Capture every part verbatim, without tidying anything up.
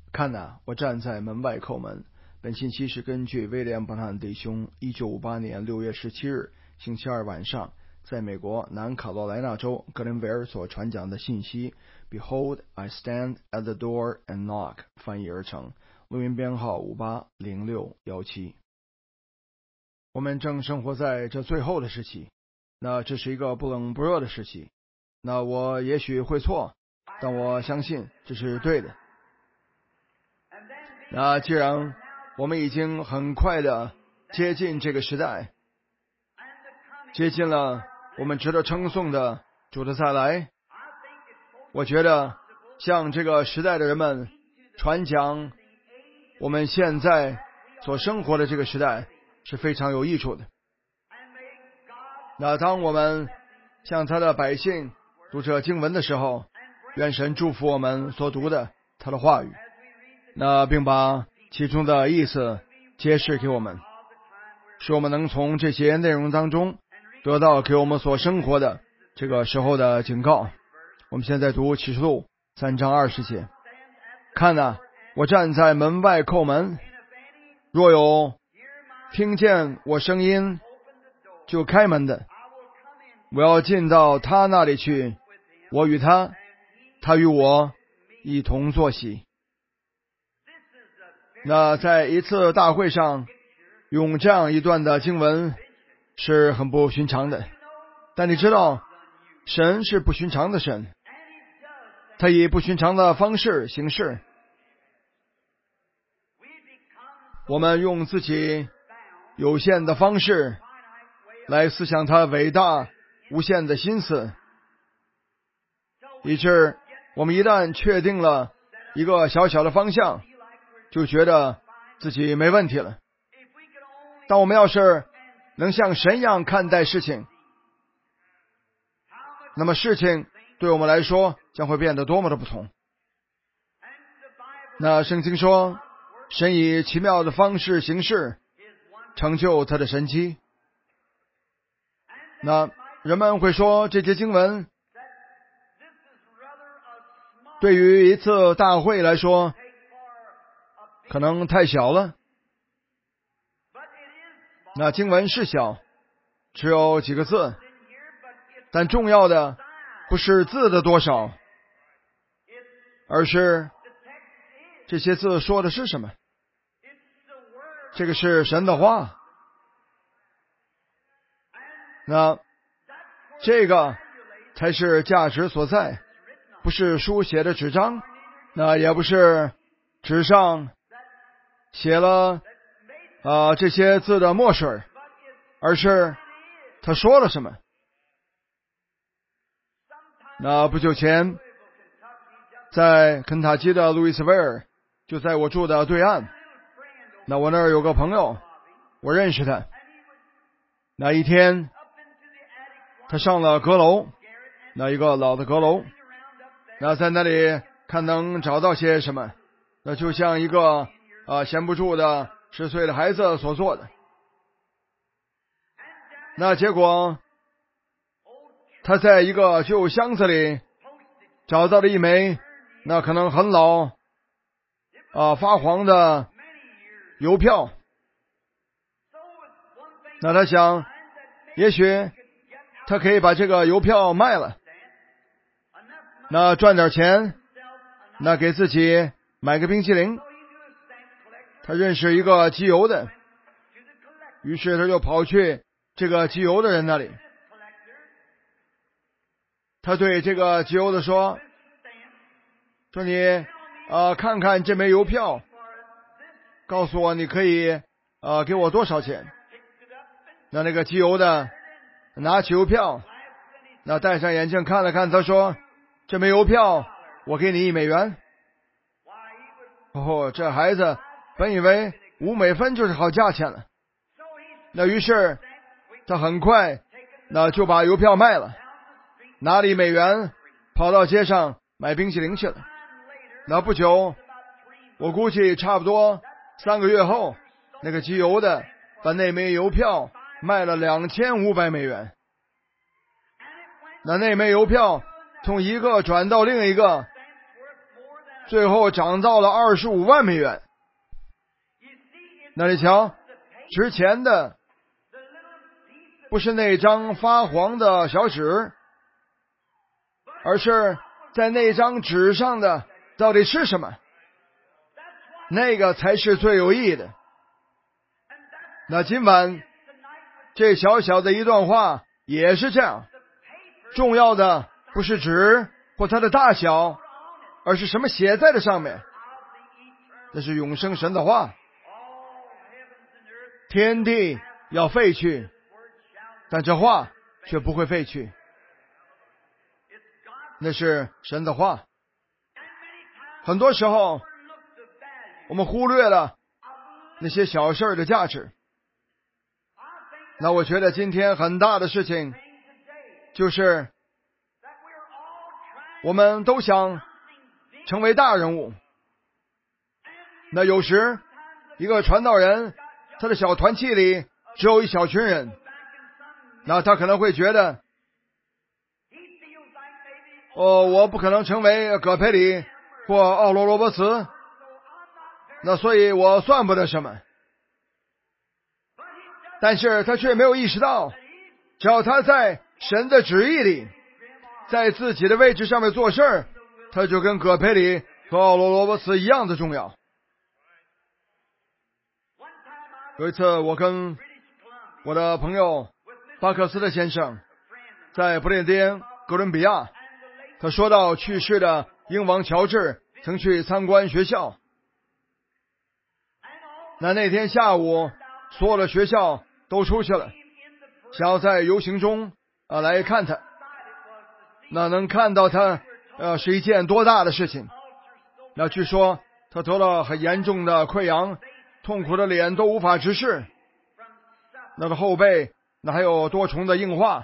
看哪，我站在门外叩门。本信息是根据威廉·伯纳弟兄一九五八年六月十七日星期二晚上在美国南卡罗来纳州格林维尔所传讲的信息 Behold, I stand at the door and knock 翻译而成，录音编号五八零六一七。我们正生活在这最后的时期，那这是一个不冷不热的时期。那我也许会错，但我相信这是对的。那既然我们已经很快的接近这个时代，接近了我们值得称颂的主的再来，我觉得向这个时代的人们传讲我们现在所生活的这个时代是非常有益处的。那当我们向他的百姓读这经文的时候，愿神祝福我们所读的他的话语，那并把其中的意思揭示给我们，使我们能从这些内容当中得到给我们所生活的这个时候的警告。我们现在读启示录三章二十节。看哪，我站在门外叩门，若有听见我声音就开门的，我要进到他那里去，我与他，他与我一同坐席。那在一次大会上用这样一段的经文是很不寻常的，但你知道神是不寻常的神，他以不寻常的方式行事。我们用自己有限的方式来思想他伟大无限的心思，以致我们一旦确定了一个小小的方向，就觉得自己没问题了。但我们要是能像神一样看待事情，那么事情对我们来说将会变得多么的不同。那圣经说，神以奇妙的方式行事，成就他的神迹。那人们会说，这节经文对于一次大会来说可能太小了。那经文是小，只有几个字，但重要的不是字的多少，而是这些字说的是什么。这个是神的话，那这个才是价值所在，不是书写的纸张，那也不是纸上写了啊、呃、这些字的墨水，而是他说了什么。那不久前在肯塔基的路易斯维尔，就在我住的对岸，那我那儿有个朋友，我认识他。那一天他上了阁楼，那一个老的阁楼，那在那里看能找到些什么，那就像一个啊闲不住的十岁的孩子所做的。那结果他在一个旧箱子里找到了一枚那可能很老啊发黄的邮票。那他想，也许他可以把这个邮票卖了，那赚点钱，那给自己买个冰淇淋。他认识一个集邮的，于是他就跑去这个集邮的人那里。他对这个集邮的说说你呃看看这枚邮票，告诉我你可以呃给我多少钱。那那个集邮的拿起邮票，那戴上眼镜看了看，他说，这枚邮票我给你一美元。哦，这孩子本以为五美分就是好价钱了，那于是他很快那就把邮票卖了，拿了一美元跑到街上买冰淇淋去了。那不久，我估计差不多三个月后，那个集邮的把那枚邮票卖了两千五百美元。那那枚邮票从一个转到另一个， 最后涨到了二十五万美元。那你瞧，值钱的不是那张发黄的小纸，而是在那张纸上的到底是什么，那个才是最有意义的。那今晚这小小的一段话也是这样，重要的不是纸或它的大小，而是什么写在这上面。那是永生神的话。天地要废去，但这话却不会废去。那是神的话。很多时候我们忽略了那些小事的价值。那我觉得今天很大的事情就是我们都想成为大人物。那有时一个传道人他的小团契里只有一小群人，那他可能会觉得哦，我不可能成为葛培理或奥罗罗伯茨，那所以我算不得什么。但是他却没有意识到，只要他在神的旨意里，在自己的位置上面做事，他就跟葛培理和奥罗罗伯茨一样的重要。有一次我跟我的朋友巴克斯特先生在不列颠哥伦比亚，他说到去世的英王乔治曾去参观学校。那那天下午所有的学校都出去了，想要在游行中啊来看他。那能看到他呃是一件多大的事情。那据说他得了很严重的溃疡，痛苦的脸都无法直视，那个后背那还有多重的硬化。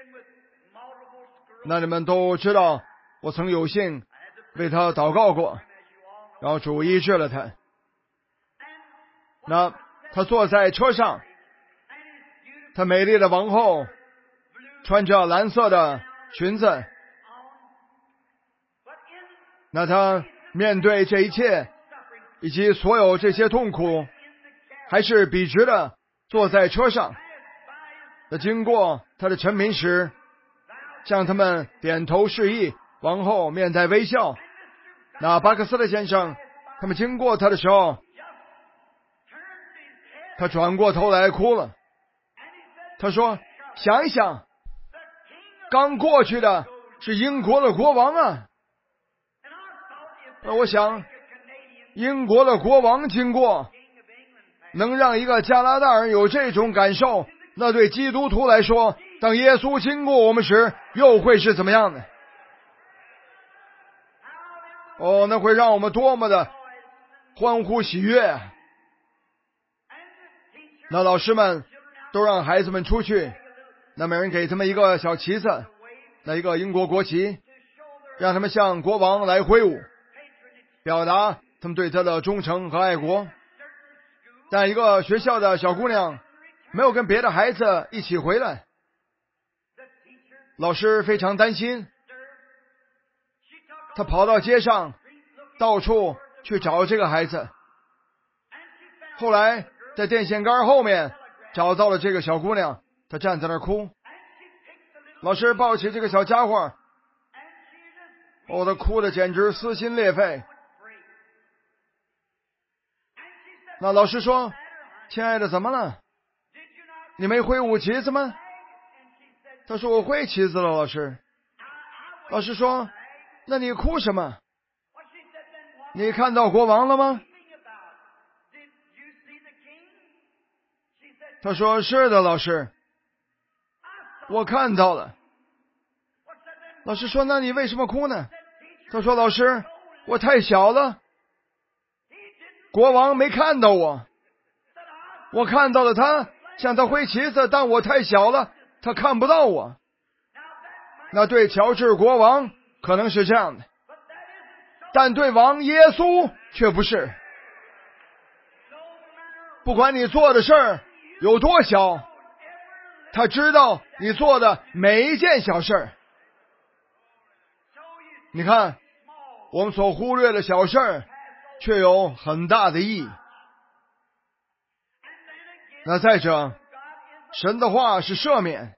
那你们都知道，我曾有幸为他祷告过，然后主医治了他。那他坐在车上，他美丽的王后穿着蓝色的裙子，那他面对这一切以及所有这些痛苦，还是笔直的坐在车上。那经过他的臣民时，向他们点头示意，王后面带微笑。那巴克斯特先生他们经过他的时候，他转过头来哭了。他说，想一想，刚过去的是英国的国王啊。那我想英国的国王经过，能让一个加拿大人有这种感受，那对基督徒来说，当耶稣经过我们时又会是怎么样的？哦，那会让我们多么的欢呼喜悦。那老师们都让孩子们出去，那每人给他们一个小旗子，那一个英国国旗，让他们向国王来挥舞，表达他们对他的忠诚和爱国。但一个学校的小姑娘没有跟别的孩子一起回来，老师非常担心，他跑到街上到处去找这个孩子。后来在电线杆后面找到了这个小姑娘，她站在那儿哭。老师抱起这个小家伙，哦，她哭得简直撕心裂肺。那老师说，亲爱的，怎么了？你没挥舞旗子吗？他说，我挥旗子了，老师。老师说，那你哭什么？你看到国王了吗？他说，是的，老师，我看到了。老师说，那你为什么哭呢？他说，老师，我太小了，国王没看到我，我看到了他，向他挥旗子，但我太小了，他看不到我。那对乔治国王可能是这样的，但对王耶稣却不是。不管你做的事儿有多小，他知道你做的每一件小事儿。你看， 我们所忽略的小事儿，却有很大的意义。那再者，神的话是赦免，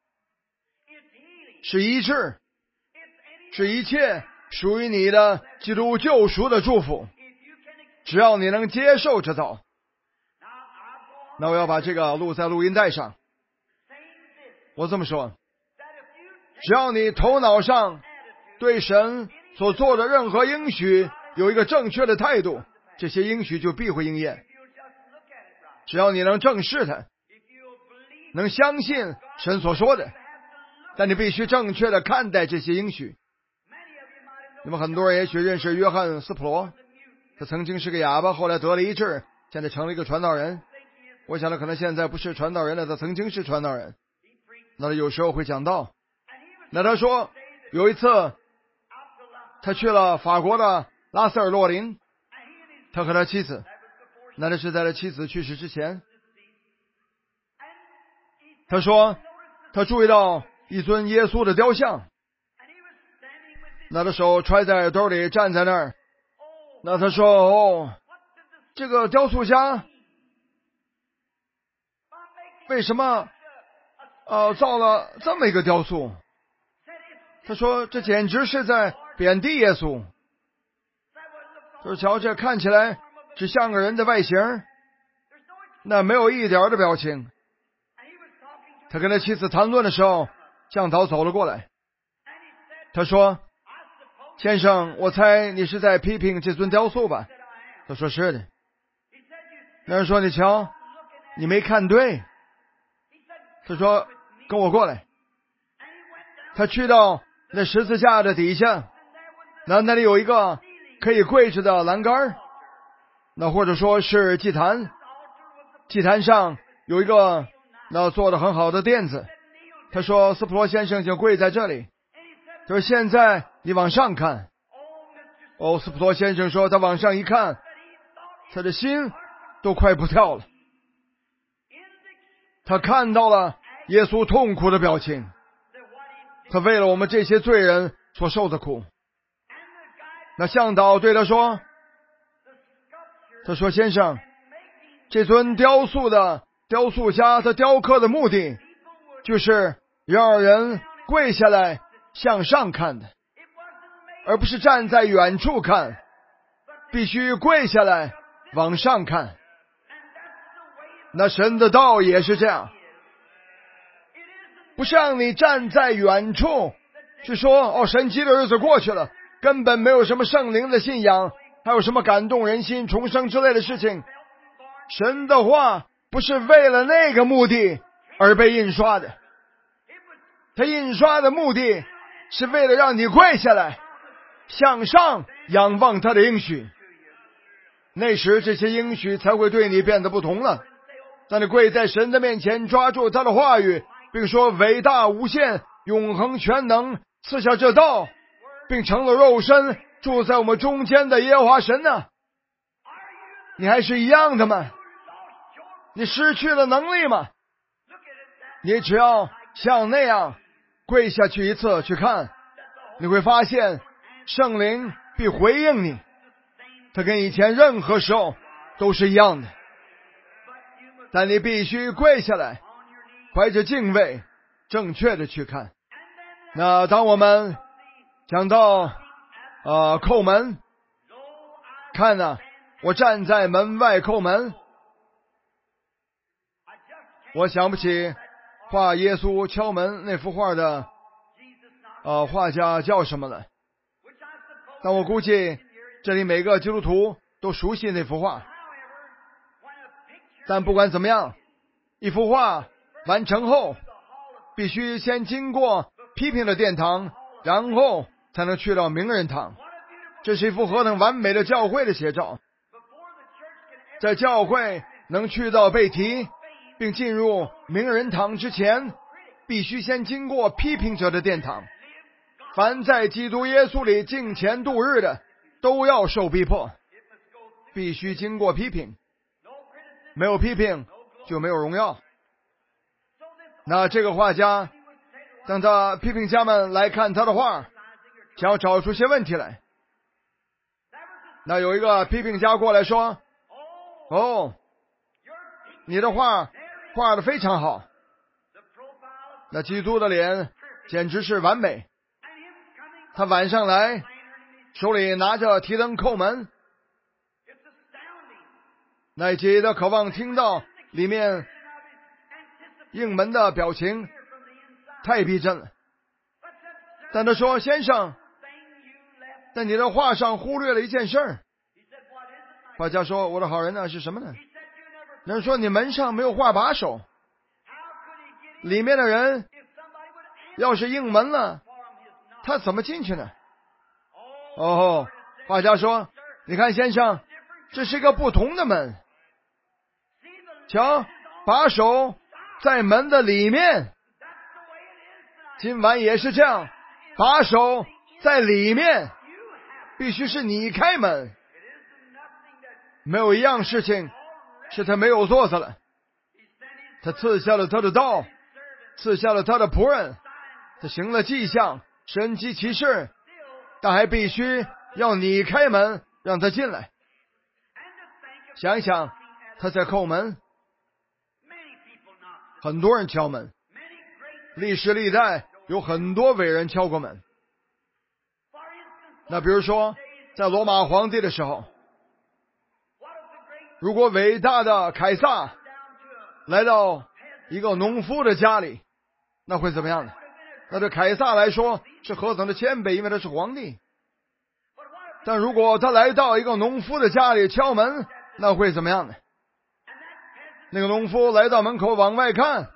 是医治，是一切属于你的基督救赎的祝福。只要你能接受这道，那我要把这个录在录音带上。我这么说，只要你头脑上对神所做的任何应许有一个正确的态度，这些应许就必会应验。只要你能正视它，能相信神所说的，但你必须正确的看待这些应许。你们很多人也许认识约翰斯普罗，他曾经是个哑巴，后来得了医治，现在成了一个传道人。我想他可能现在不是传道人了，他曾经是传道人。那他有时候会讲道。那他说有一次他去了法国的拉塞尔洛林，他和他妻子，那那是在他妻子去世之前。他说他注意到一尊耶稣的雕像，那他手揣在耳朵里站在那儿。那他说哦，这个雕塑家为什么呃造了这么一个雕塑？他说这简直是在贬低耶稣。就是瞧这看起来只像个人的外形，那没有一点的表情。他跟他妻子谈论的时候，向导走了过来。他说先生，我猜你是在批评这尊雕塑吧？他说是的。那人说你瞧，你没看对。他说跟我过来。他去到那十字架的底下，那那里有一个可以跪着的栏杆，那或者说是祭坛，祭坛上有一个那做得很好的垫子。他说斯普罗先生就跪在这里。他说现在你往上看。哦，斯普罗先生说他往上一看，他的心都快不跳了。他看到了耶稣痛苦的表情，他为了我们这些罪人所受的苦。那向导对他说，他说先生，这尊雕塑的雕塑家他雕刻的目的就是让人跪下来向上看的，而不是站在远处看，必须跪下来往上看。那神的道也是这样，不是让你站在远处去说哦，神奇的日子过去了，根本没有什么圣灵的信仰，还有什么感动人心重生之类的事情。神的话不是为了那个目的而被印刷的，他印刷的目的是为了让你跪下来向上仰望他的应许。那时这些应许才会对你变得不同了。当你跪在神的面前，抓住他的话语，并说伟大无限永恒全能赐下这道，并成了肉身住在我们中间的耶和华神呢、啊？你还是一样的吗？你失去了能力吗？你只要像那样跪下去一次去看，你会发现圣灵必回应你，他跟以前任何时候都是一样的。但你必须跪下来，怀着敬畏正确的去看。那当我们讲到呃叩门，看呢、啊，我站在门外叩门，我想不起画耶稣敲门那幅画的呃画家叫什么了，但我估计这里每个基督徒都熟悉那幅画。但不管怎么样，一幅画完成后必须先经过批评的殿堂，然后才能去到名人堂。这是一幅何等完美的教会的写照。在教会能去到被提并进入名人堂之前，必须先经过批评者的殿堂。凡在基督耶稣里敬虔度日的，都要受逼迫，必须经过批评。没有批评就没有荣耀。那这个画家，当他批评家们来看他的画，想要找出些问题来， 那有一个批评家过来说：“哦，你的画画得非常好。”那基督的脸简直是完美。他晚上来，手里拿着提灯叩门。奈基的渴望听到里面应门的表情太逼真了。但他说：“先生，在你的画上忽略了一件事儿。”画家说：“我的好人呢，是什么呢？”人说：“你门上没有画把手，里面的人要是应门了，他怎么进去呢？”哦，画家说：“你看，先生，这是一个不同的门。瞧，把手在门的里面，今晚也是这样，把手在里面，必须是你开门。没有一样事情是他没有做的了。他赐下了他的道，赐下了他的仆人，他行了迹象、神迹奇事，但还必须要你开门让他进来。想一想，他在叩门，很多人敲门，历史历代有很多伟人敲过门。那比如说在罗马皇帝的时候，如果伟大的凯撒来到一个农夫的家里，那会怎么样呢？那对凯撒来说是何等的谦卑，因为他是皇帝。但如果他来到一个农夫的家里敲门，那会怎么样呢？那个农夫来到门口往外看，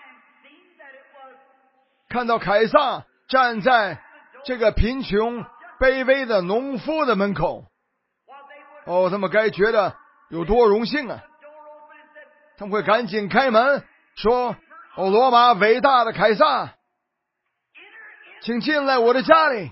看到凯撒站在这个贫穷卑微的农夫的门口，哦，他们该觉得有多荣幸啊！他们会赶紧开门说：“哦，罗马伟大的凯撒，请进来我的家里。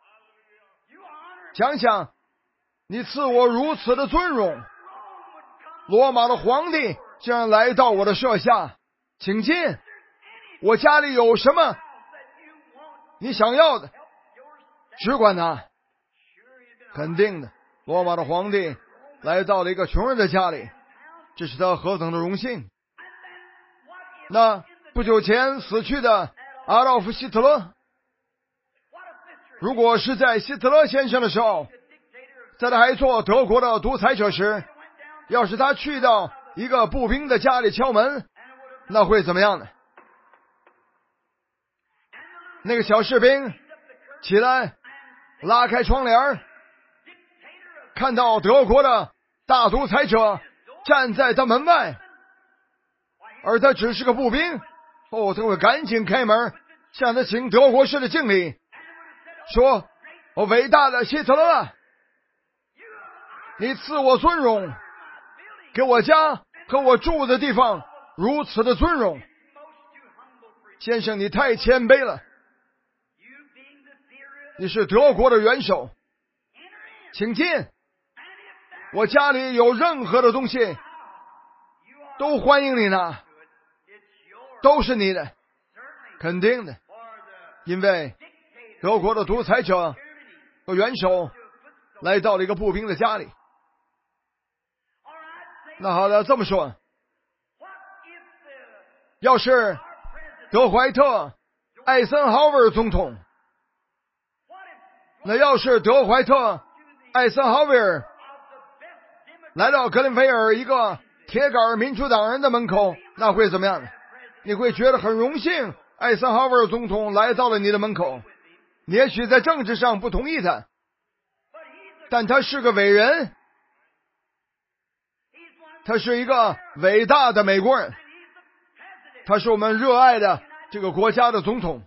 想想，你赐我如此的尊荣，罗马的皇帝竟然来到我的舍下，请进。我家里有什么你想要的，只管拿。”肯定的，罗马的皇帝来到了一个穷人的家里，这是他何等的荣幸。那不久前死去的阿道夫·希特勒，如果是在希特勒先生的时候，在他还做德国的独裁者时，要是他去到一个步兵的家里敲门，那会怎么样呢？那个小士兵起来拉开窗帘，看到德国的大独裁者站在他门外，而他只是个步兵，哦，他会赶紧开门向他行德国式的敬礼，说：“哦，伟大的希特勒，你赐我尊荣，给我家和我住的地方如此的尊荣。先生，你太谦卑了，你是德国的元首，请进。我家里有任何的东西都欢迎你拿，都是你的，肯定的。因为德国的独裁者和元首来到了一个步兵的家里。那好的，这么说，要是德怀特·艾森豪威尔总统，那要是德怀特·艾森豪威尔来到格林菲尔一个铁杆民主党人的门口，那会怎么样呢？你会觉得很荣幸，艾森豪威尔总统来到了你的门口。你也许在政治上不同意他，但他是个伟人，他是一个伟大的美国人，他是我们热爱的这个国家的总统。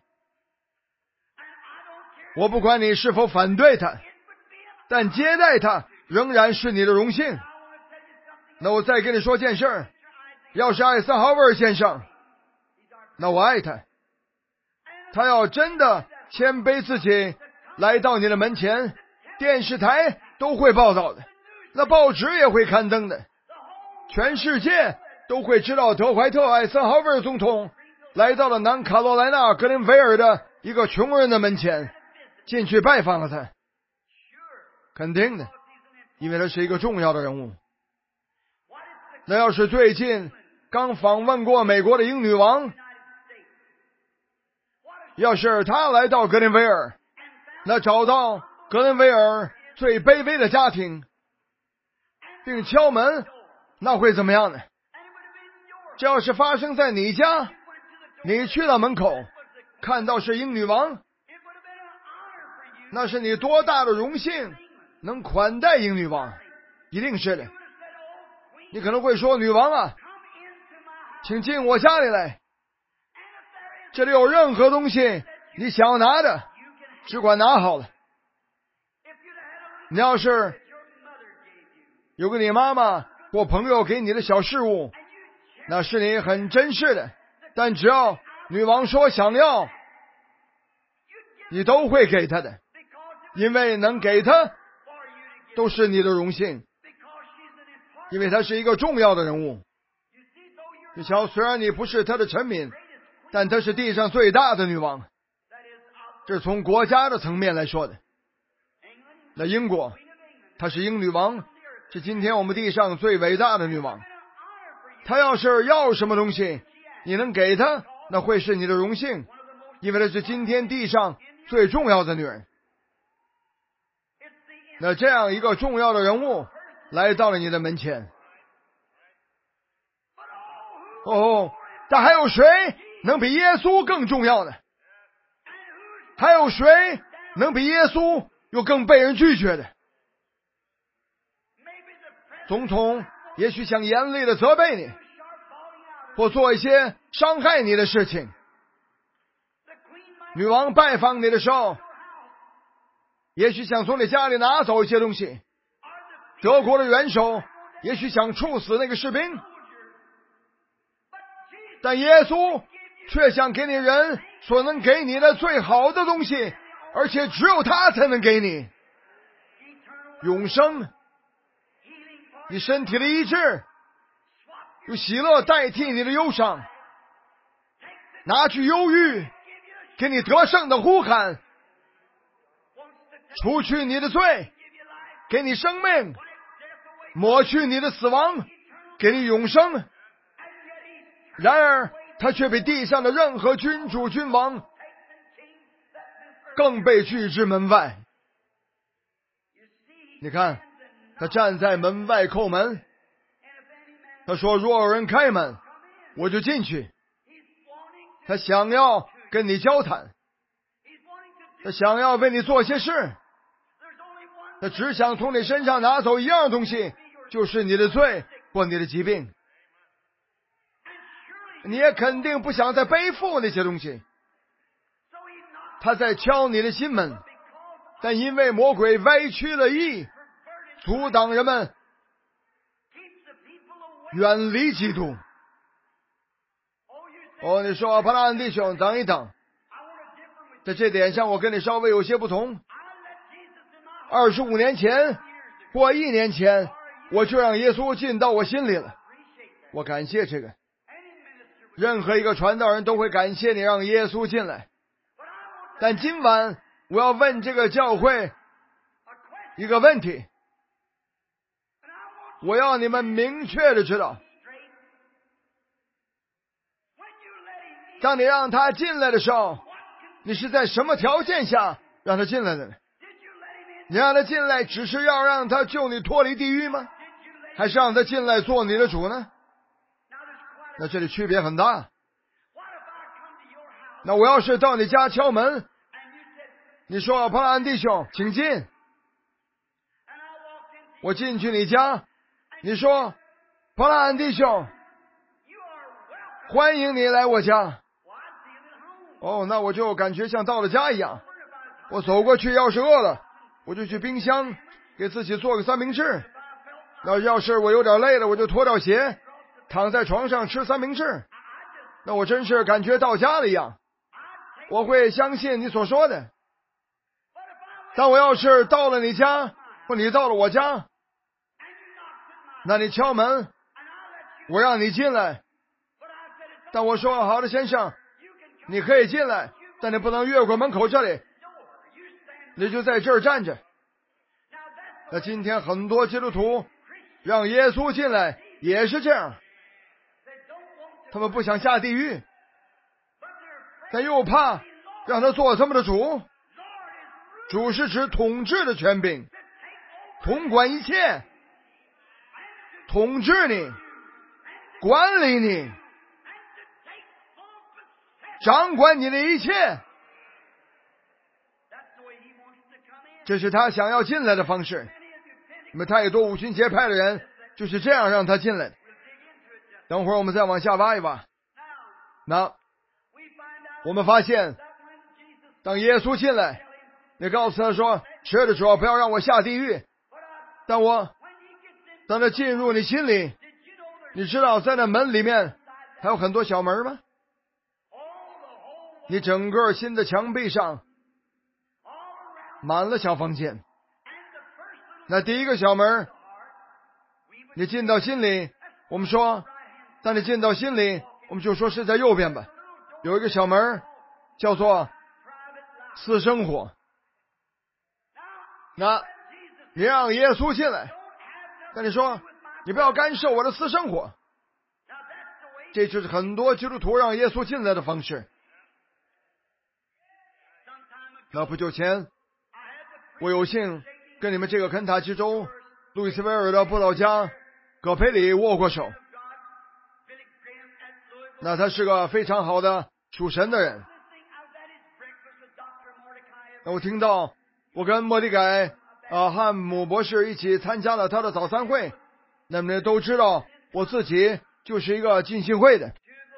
我不管你是否反对他，但接待他仍然是你的荣幸。那我再跟你说件事儿，要是艾森豪威尔先生，那我爱他，他要真的谦卑自己来到你的门前，电视台都会报道的，那报纸也会刊登的，全世界都会知道德怀特·艾森豪威尔总统来到了南卡罗来纳格林菲尔的一个穷人的门前，进去拜访了他。肯定的， 因为他是一个重要的人物。那要是最近刚访问过美国的英女王，要是他来到格林威尔，那找到格林威尔最卑微的家庭，并敲门，那会怎么样呢？这要是发生在你家，你去到门口看到是英女王，那是你多大的荣幸，能款待英女王，一定是的。你可能会说，女王啊，请进我家里来，这里有任何东西你想要拿的，只管拿好了。你要是有个你妈妈或朋友给你的小事物，那是你很珍视的，但只要女王说想要，你都会给她的，因为能给她都是你的荣幸，因为她是一个重要的人物。你瞧，虽然你不是她的臣民，但她是地上最大的女王，这是从国家的层面来说的。那英国，她是英女王，是今天我们地上最伟大的女王。她要是要什么东西，你能给她，那会是你的荣幸，因为她是今天地上最重要的女人。那这样一个重要的人物来到了你的门前，哦，但还有谁能比耶稣更重要呢？还有谁能比耶稣又更被人拒绝的？总统也许想严厉的责备你，或做一些伤害你的事情。女王拜访你的时候，也许想从你家里拿走一些东西。德国的元首也许想处死那个士兵，但耶稣却想给你人所能给你的最好的东西，而且只有他才能给你永生，你身体的医治，用喜乐代替你的忧伤，拿去忧郁，给你得胜的呼喊，除去你的罪，给你生命，抹去你的死亡，给你永生。然而他却比地上的任何君主君王更被拒之门外。你看，他站在门外叩门，他说，若有人开门，我就进去。他想要跟你交谈，他想要为你做些事，他只想从你身上拿走一样东西，就是你的罪或你的疾病。你也肯定不想再背负那些东西。他在敲你的心门，但因为魔鬼歪曲了意，阻挡人们远离基督。哦，你说帕拉恩弟兄，等一等，在这点上我跟你稍微有些不同。二十五年前或一年前，我就让耶稣进到我心里了，我感谢这个。任何一个传道人都会感谢你让耶稣进来。但今晚我要问这个教会一个问题，我要你们明确的知道，当你让他进来的时候，你是在什么条件下让他进来的呢？你让他进来只是要让他救你脱离地狱吗？还是让他进来做你的主呢？那这里区别很大。那我要是到你家敲门，你说，帕拉恩弟兄请进，我进去你家，你说，帕拉恩弟兄欢迎你来我家。哦，那我就感觉像到了家一样。我走过去，要是饿了，我就去冰箱给自己做个三明治。那要是我有点累了，我就脱掉鞋躺在床上吃三明治。那我真是感觉到家了一样。我会相信你所说的。但我要是到了你家，或你到了我家，那你敲门，我让你进来。但我说，好的先生，你可以进来，但你不能越过门口这里，你就在这儿站着。 那今天很多基督徒让耶稣进来也是这样，他们不想下地狱，但又怕让他做他们的主。主是指统治的权柄，统管一切，统治你，管理你，掌管你的一切。这是他想要进来的方式。那么太多五旬节派的人就是这样让他进来的。等会儿我们再往下挖一挖。那我们发现，当耶稣进来，你告诉他说，是的，主要不要让我下地狱。但我当他进入你心里，你知道在那门里面还有很多小门吗？你整个新的墙壁上满了小房间。那第一个小门，你进到心里，我们说，当你进到心里，我们就说是在右边吧，有一个小门叫做私生活。那你让耶稣进来，那你说你不要干涉我的私生活，这就是很多基督徒让耶稣进来的方式。那不久前我有幸跟你们这个肯塔基州路易斯维尔的布道家葛培里握过手。那他是个非常好的属神的人。那我听到我跟莫迪改啊汉姆博士一起参加了他的早餐会，那么都知道我自己就是一个浸信会的。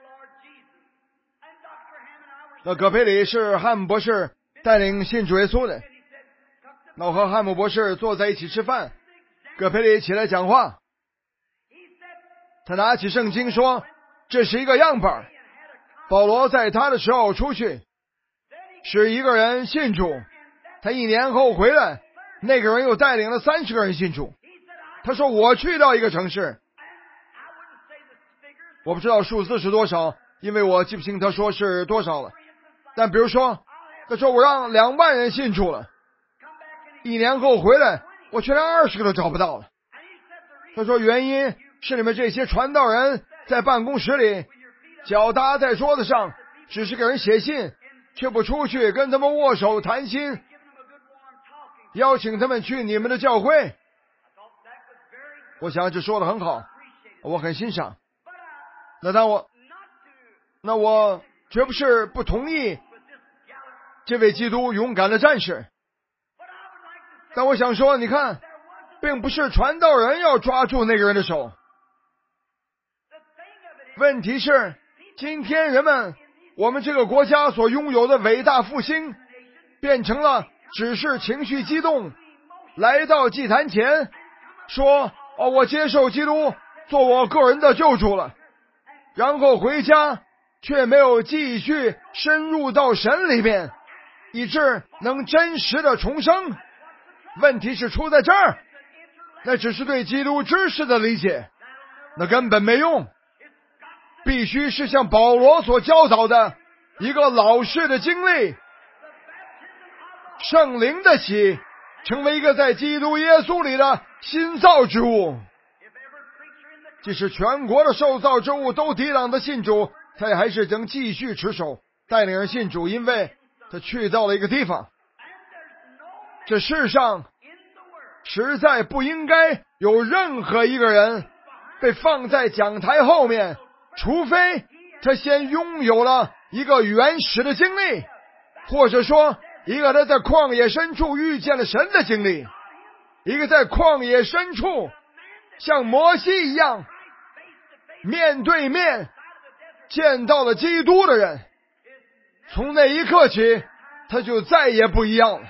那葛培里是汉姆博士带领信主耶稣的。那我和汉姆博士坐在一起吃饭，葛培里起来讲话，他拿起圣经说，这是一个样本。保罗在他的时候出去，使一个人信主，他一年后回来，那个人又带领了三十个人信主。他说，我去到一个城市，我不知道数字是多少，因为我记不清他说是多少了，但比如说他说我让两万人信主了，一年后回来我却连二十个都找不到了。他说原因是你们这些传道人在办公室里脚搭在桌子上，只是给人写信，却不出去跟他们握手谈心，邀请他们去你们的教会。我想这说得很好，我很欣赏。那当我那我绝不是不同意这位基督勇敢的战士，但我想说，你看，并不是传道人要抓住那个人的手。问题是，今天人们，我们这个国家所拥有的伟大复兴，变成了只是情绪激动，来到祭坛前说，哦，我接受基督做我个人的救主了，然后回家却没有继续深入到神里面，以致能真实的重生。问题是出在这儿，那只是对基督知识的理解，那根本没用。必须是像保罗所教导的一个老式的经历，圣灵的喜，成为一个在基督耶稣里的新造之物。即使全国的受造之物都抵挡的信主，他也还是能继续持守带领人信主，因为他去到了一个地方。这世上实在不应该有任何一个人被放在讲台后面，除非他先拥有了一个原始的经历，或者说一个他在旷野深处遇见了神的经历，一个在旷野深处像摩西一样面对面见到了基督的人，从那一刻起他就再也不一样了。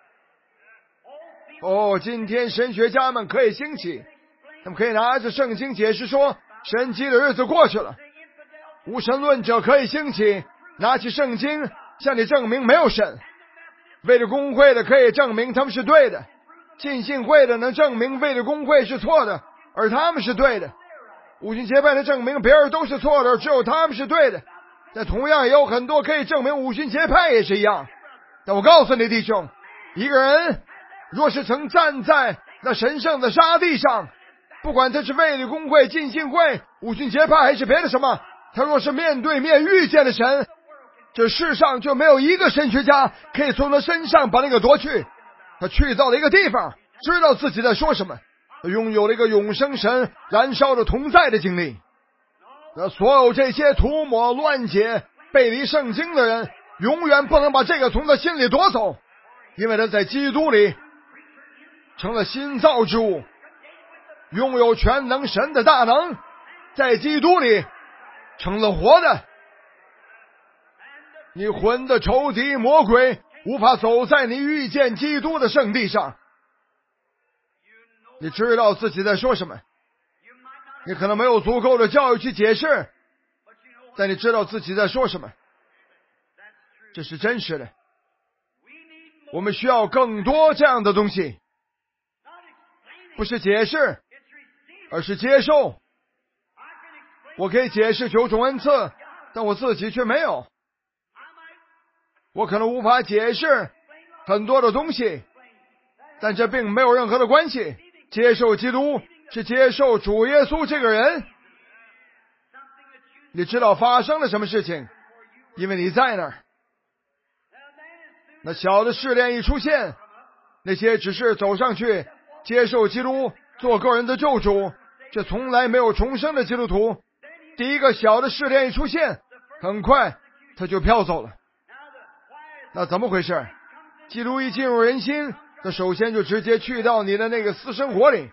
哦，今天神学家们可以兴起，他们可以拿着圣经解释说神迹的日子过去了。无神论者可以兴起，拿起圣经向你证明没有神。为了公会的可以证明他们是对的，浸信会的能证明为了公会是错的，而他们是对的。五旬节派的证明别人都是错的，只有他们是对的。但同样也有很多可以证明五旬节派也是一样。但我告诉你弟兄，一个人若是曾站在那神圣的沙地上，不管他是卫理公会、浸信会、五旬节派还是别的什么，他若是面对面遇见了神，这世上就没有一个神学家可以从他身上把那个夺去。他去到了一个地方，知道自己在说什么，他拥有了一个永生神燃烧着同在的经历。那所有这些涂抹、乱解、背离圣经的人，永远不能把这个从他心里夺走，因为他在基督里成了新造之物，拥有全能神的大能，在基督里成了活的。你魂的仇敌魔鬼无法走在你遇见基督的圣地上。你知道自己在说什么，你可能没有足够的教育去解释，但你知道自己在说什么，这是真实的。我们需要更多这样的东西，不是解释，而是接受。我可以解释九种恩赐，但我自己却没有。我可能无法解释很多的东西，但这并没有任何的关系。接受基督是接受主耶稣这个人。你知道发生了什么事情，因为你在那儿。那小的试炼一出现，那些只是走上去接受基督做个人的救主，这从来没有重生的基督徒，第一个小的试炼一出现，很快他就飘走了。那怎么回事？基督一进入人心，他首先就直接去到你的那个私生活里。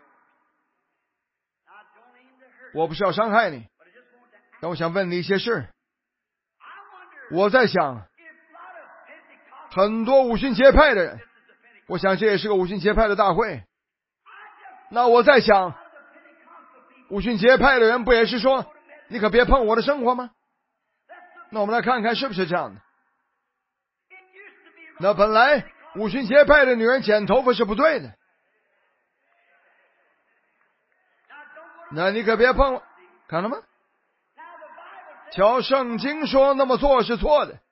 我不是要伤害你，但我想问你一些事。我在想，很多五旬节派的人，我想这也是个五旬节派的大会。那我在想，五旬节派的人不也是说，你可别碰我的生活吗？那我们来看看是不是这样的。那本来五旬节派的女人剪头发是不对的，那你可别碰我，看了吗？瞧，圣经说那么做是错的。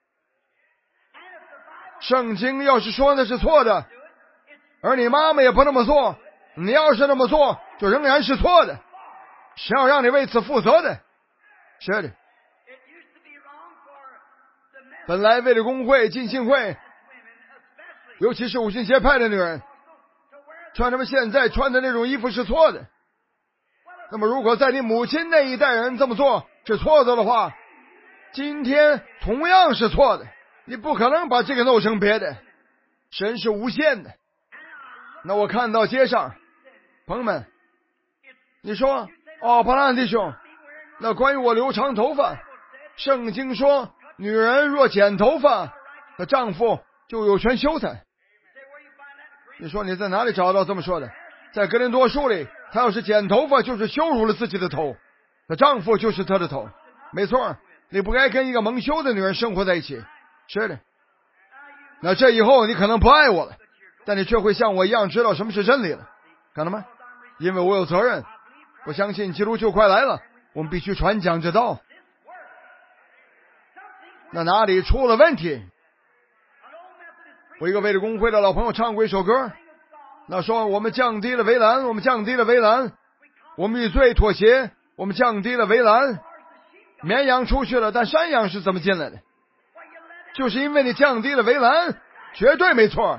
圣经要是说那是错的，而你妈妈也不那么做，你要是那么做就仍然是错的，谁要让你为此负责的？是的。本来为了公会、浸信会，尤其是五旬节派的女人，穿他们现在穿的那种衣服是错的。那么如果在你母亲那一代人这么做是错的的话，今天同样是错的。你不可能把这个弄成别的，神是无限的。那我看到街上，朋友们，你说，哦，巴兰弟兄，那关于我留长头发，圣经说女人若剪头发，她丈夫就有权休她。你说你在哪里找到这么说的？在哥林多书里，她要是剪头发就是羞辱了自己的头，她丈夫就是她的头。没错，你不该跟一个蒙羞的女人生活在一起。是的。那这以后你可能不爱我了，但你却会像我一样知道什么是真理了，看到吗？因为我有责任，我相信基督就快来了，我们必须传讲这道。那哪里出了问题？我一个为了公会的老朋友唱过一首歌，那说我们降低了围栏，我们降低了围栏，我们与罪妥协，我们降低了围栏。绵羊出去了，但山羊是怎么进来的？就是因为你降低了围栏，绝对没错，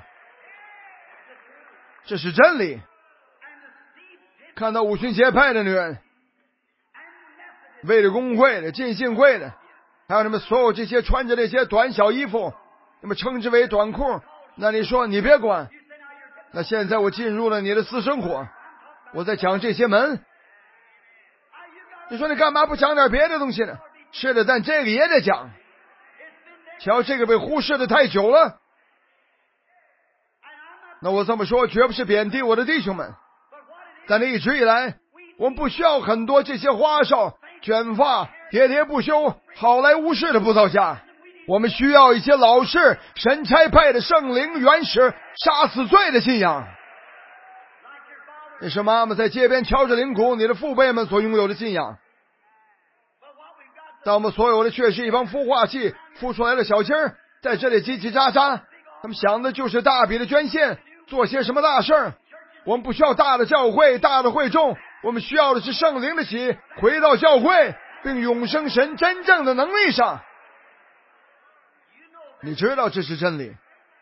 这是真理。看到五旬节派的女人，为了公会的、浸信会的，还有你们所有这些穿着这些短小衣服，那么称之为短裤，那你说你别管。那现在我进入了你的私生活，我在讲这些门，你说你干嘛不讲点别的东西呢？是的，但这个也得讲。瞧，这个被忽视的太久了。那我这么说绝不是贬低我的弟兄们，但一直以来我们不需要很多这些花哨、卷发、喋喋不休、好莱坞式的布道家，我们需要一些老式神差派的圣灵原始杀死罪的信仰。那是妈妈在街边敲着铃鼓，你的父辈们所拥有的信仰。但我们所有的却是一帮孵化器孵出来的小鸡儿，在这里叽叽喳喳，他们想的就是大笔的捐献，做些什么大事儿。 我们不需要大的教会、大的会众，我们需要的是圣灵的喜，回到教会，并永生神真正的能力上。你知道这是真理。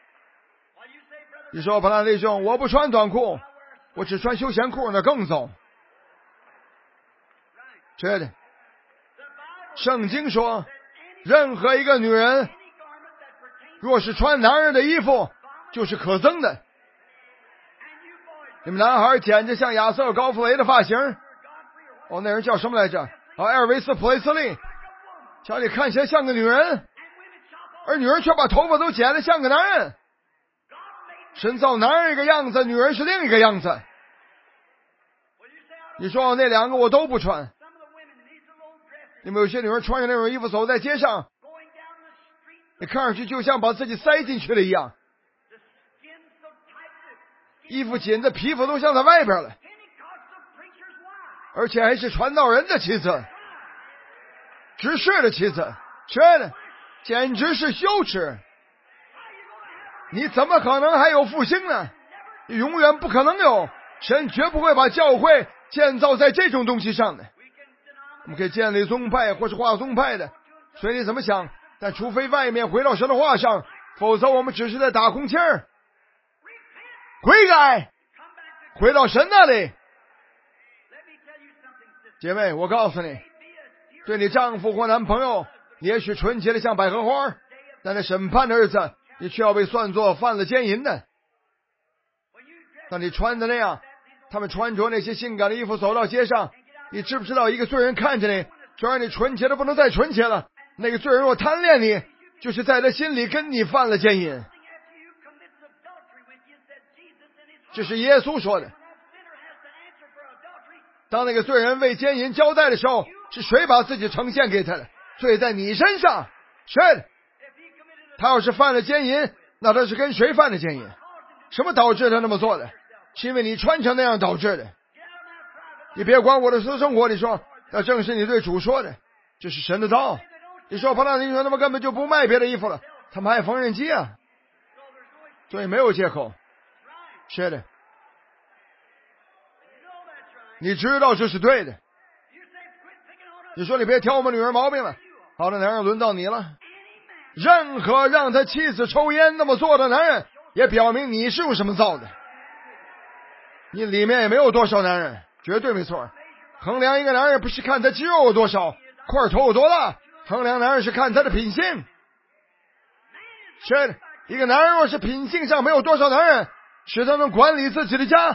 你说巴拉弟兄，我不穿短裤，我只穿休闲裤，那更糟。是的，圣经说，任何一个女人若是穿男人的衣服，就是可憎的。你们男孩剪着像亚瑟高弗雷的发型，哦，那人叫什么来着？啊，艾尔维斯普雷斯利，瞧你看起来像个女人，而女人却把头发都剪得像个男人。神造男人一个样子，女人是另一个样子。你说那两个我都不穿。你们有些女人穿着那种衣服走在街上，你看上去就像把自己塞进去了一样，衣服紧的皮肤都像在外边了，而且还是传道人的妻子，执事的妻子，是的，简直是羞耻。你怎么可能还有复兴呢？永远不可能有，神绝不会把教会建造在这种东西上的。我们可以建立宗派或是划宗派的，随你怎么想，但除非外面回到神的话上，否则我们只是在打空气儿。悔改，回到神那里。姐妹，我告诉你，对你丈夫或男朋友，你也许纯洁的像百合花，但在审判的日子，你却要被算作犯了奸淫的。当你穿的那样，他们穿着那些性感的衣服走到街上，你知不知道一个罪人看着你，就让你纯洁的不能再纯洁了。那个罪人若贪恋你，就是在他心里跟你犯了奸淫。这是耶稣说的。当那个罪人为奸淫交代的时候，是谁把自己呈现给他的？罪在你身上。是的，他要是犯了奸淫，那他是跟谁犯的奸淫？什么导致他那么做的？是因为你穿成那样导致的。你别管我的私生活，你说那正是你对主说的，这是神的道。你说旁边你说他们根本就不卖别的衣服了，他们还缝纫机啊，所以没有借口。是的，你知道这是对的。你说你别挑我们女人毛病了，好的男人轮到你了。任何让他妻子抽烟那么做的男人，也表明你是用什么造的。你里面也没有多少男人，绝对没错。衡量一个男人不是看他肌肉有多少，块头有多大，衡量男人是看他的品性。是的，一个男人若是品性上没有多少男人，使他能管理自己的家，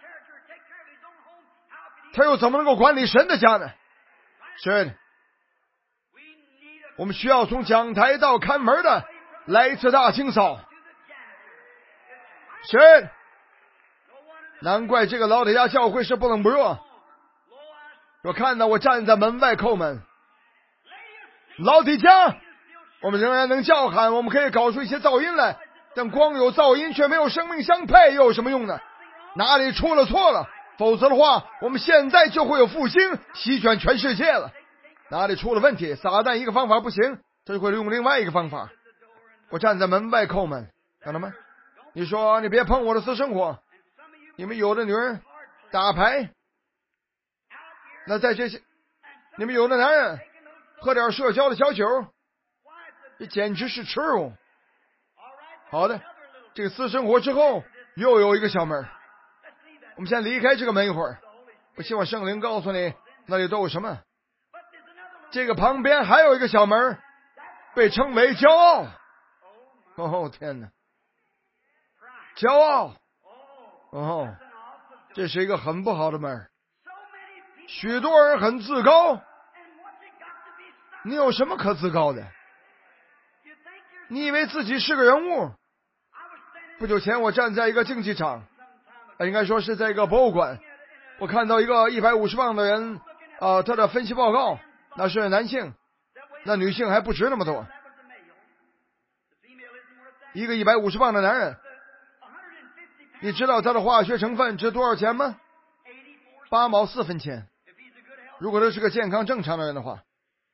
他又怎么能够管理神的家呢？是的，我们需要从讲台到看门的来一次大清扫。是的，难怪这个老铁家教会是不冷不热。我看到我站在门外叩门，老铁家，我们仍然能叫喊，我们可以搞出一些噪音来，但光有噪音却没有生命相配又有什么用呢？哪里出了错了？否则的话，我们现在就会有复兴席卷全世界了。哪里出了问题，撒旦一个方法不行，他就会用另外一个方法。我站在门外叩门，看到吗？你说你别碰我的私生活。你们有的女人打牌，那在这些你们有的男人喝点社交的小酒，这简直是耻辱。好的，这个私生活之后又有一个小门，我们先离开这个门一会儿。我希望圣灵告诉你那里都有什么。这个旁边还有一个小门，被称为骄傲。哦天哪，骄傲！哦，这是一个很不好的门。许多人很自高，你有什么可自高的？你以为自己是个人物？不久前我站在一个竞技场，应该说是在一个博物馆，我看到一个一百五十磅的人，呃，他的分析报告，那是男性，那女性还不值那么多。一个一百五十磅的男人，你知道他的化学成分值多少钱吗？八毛四分钱。如果他是个健康正常的人的话，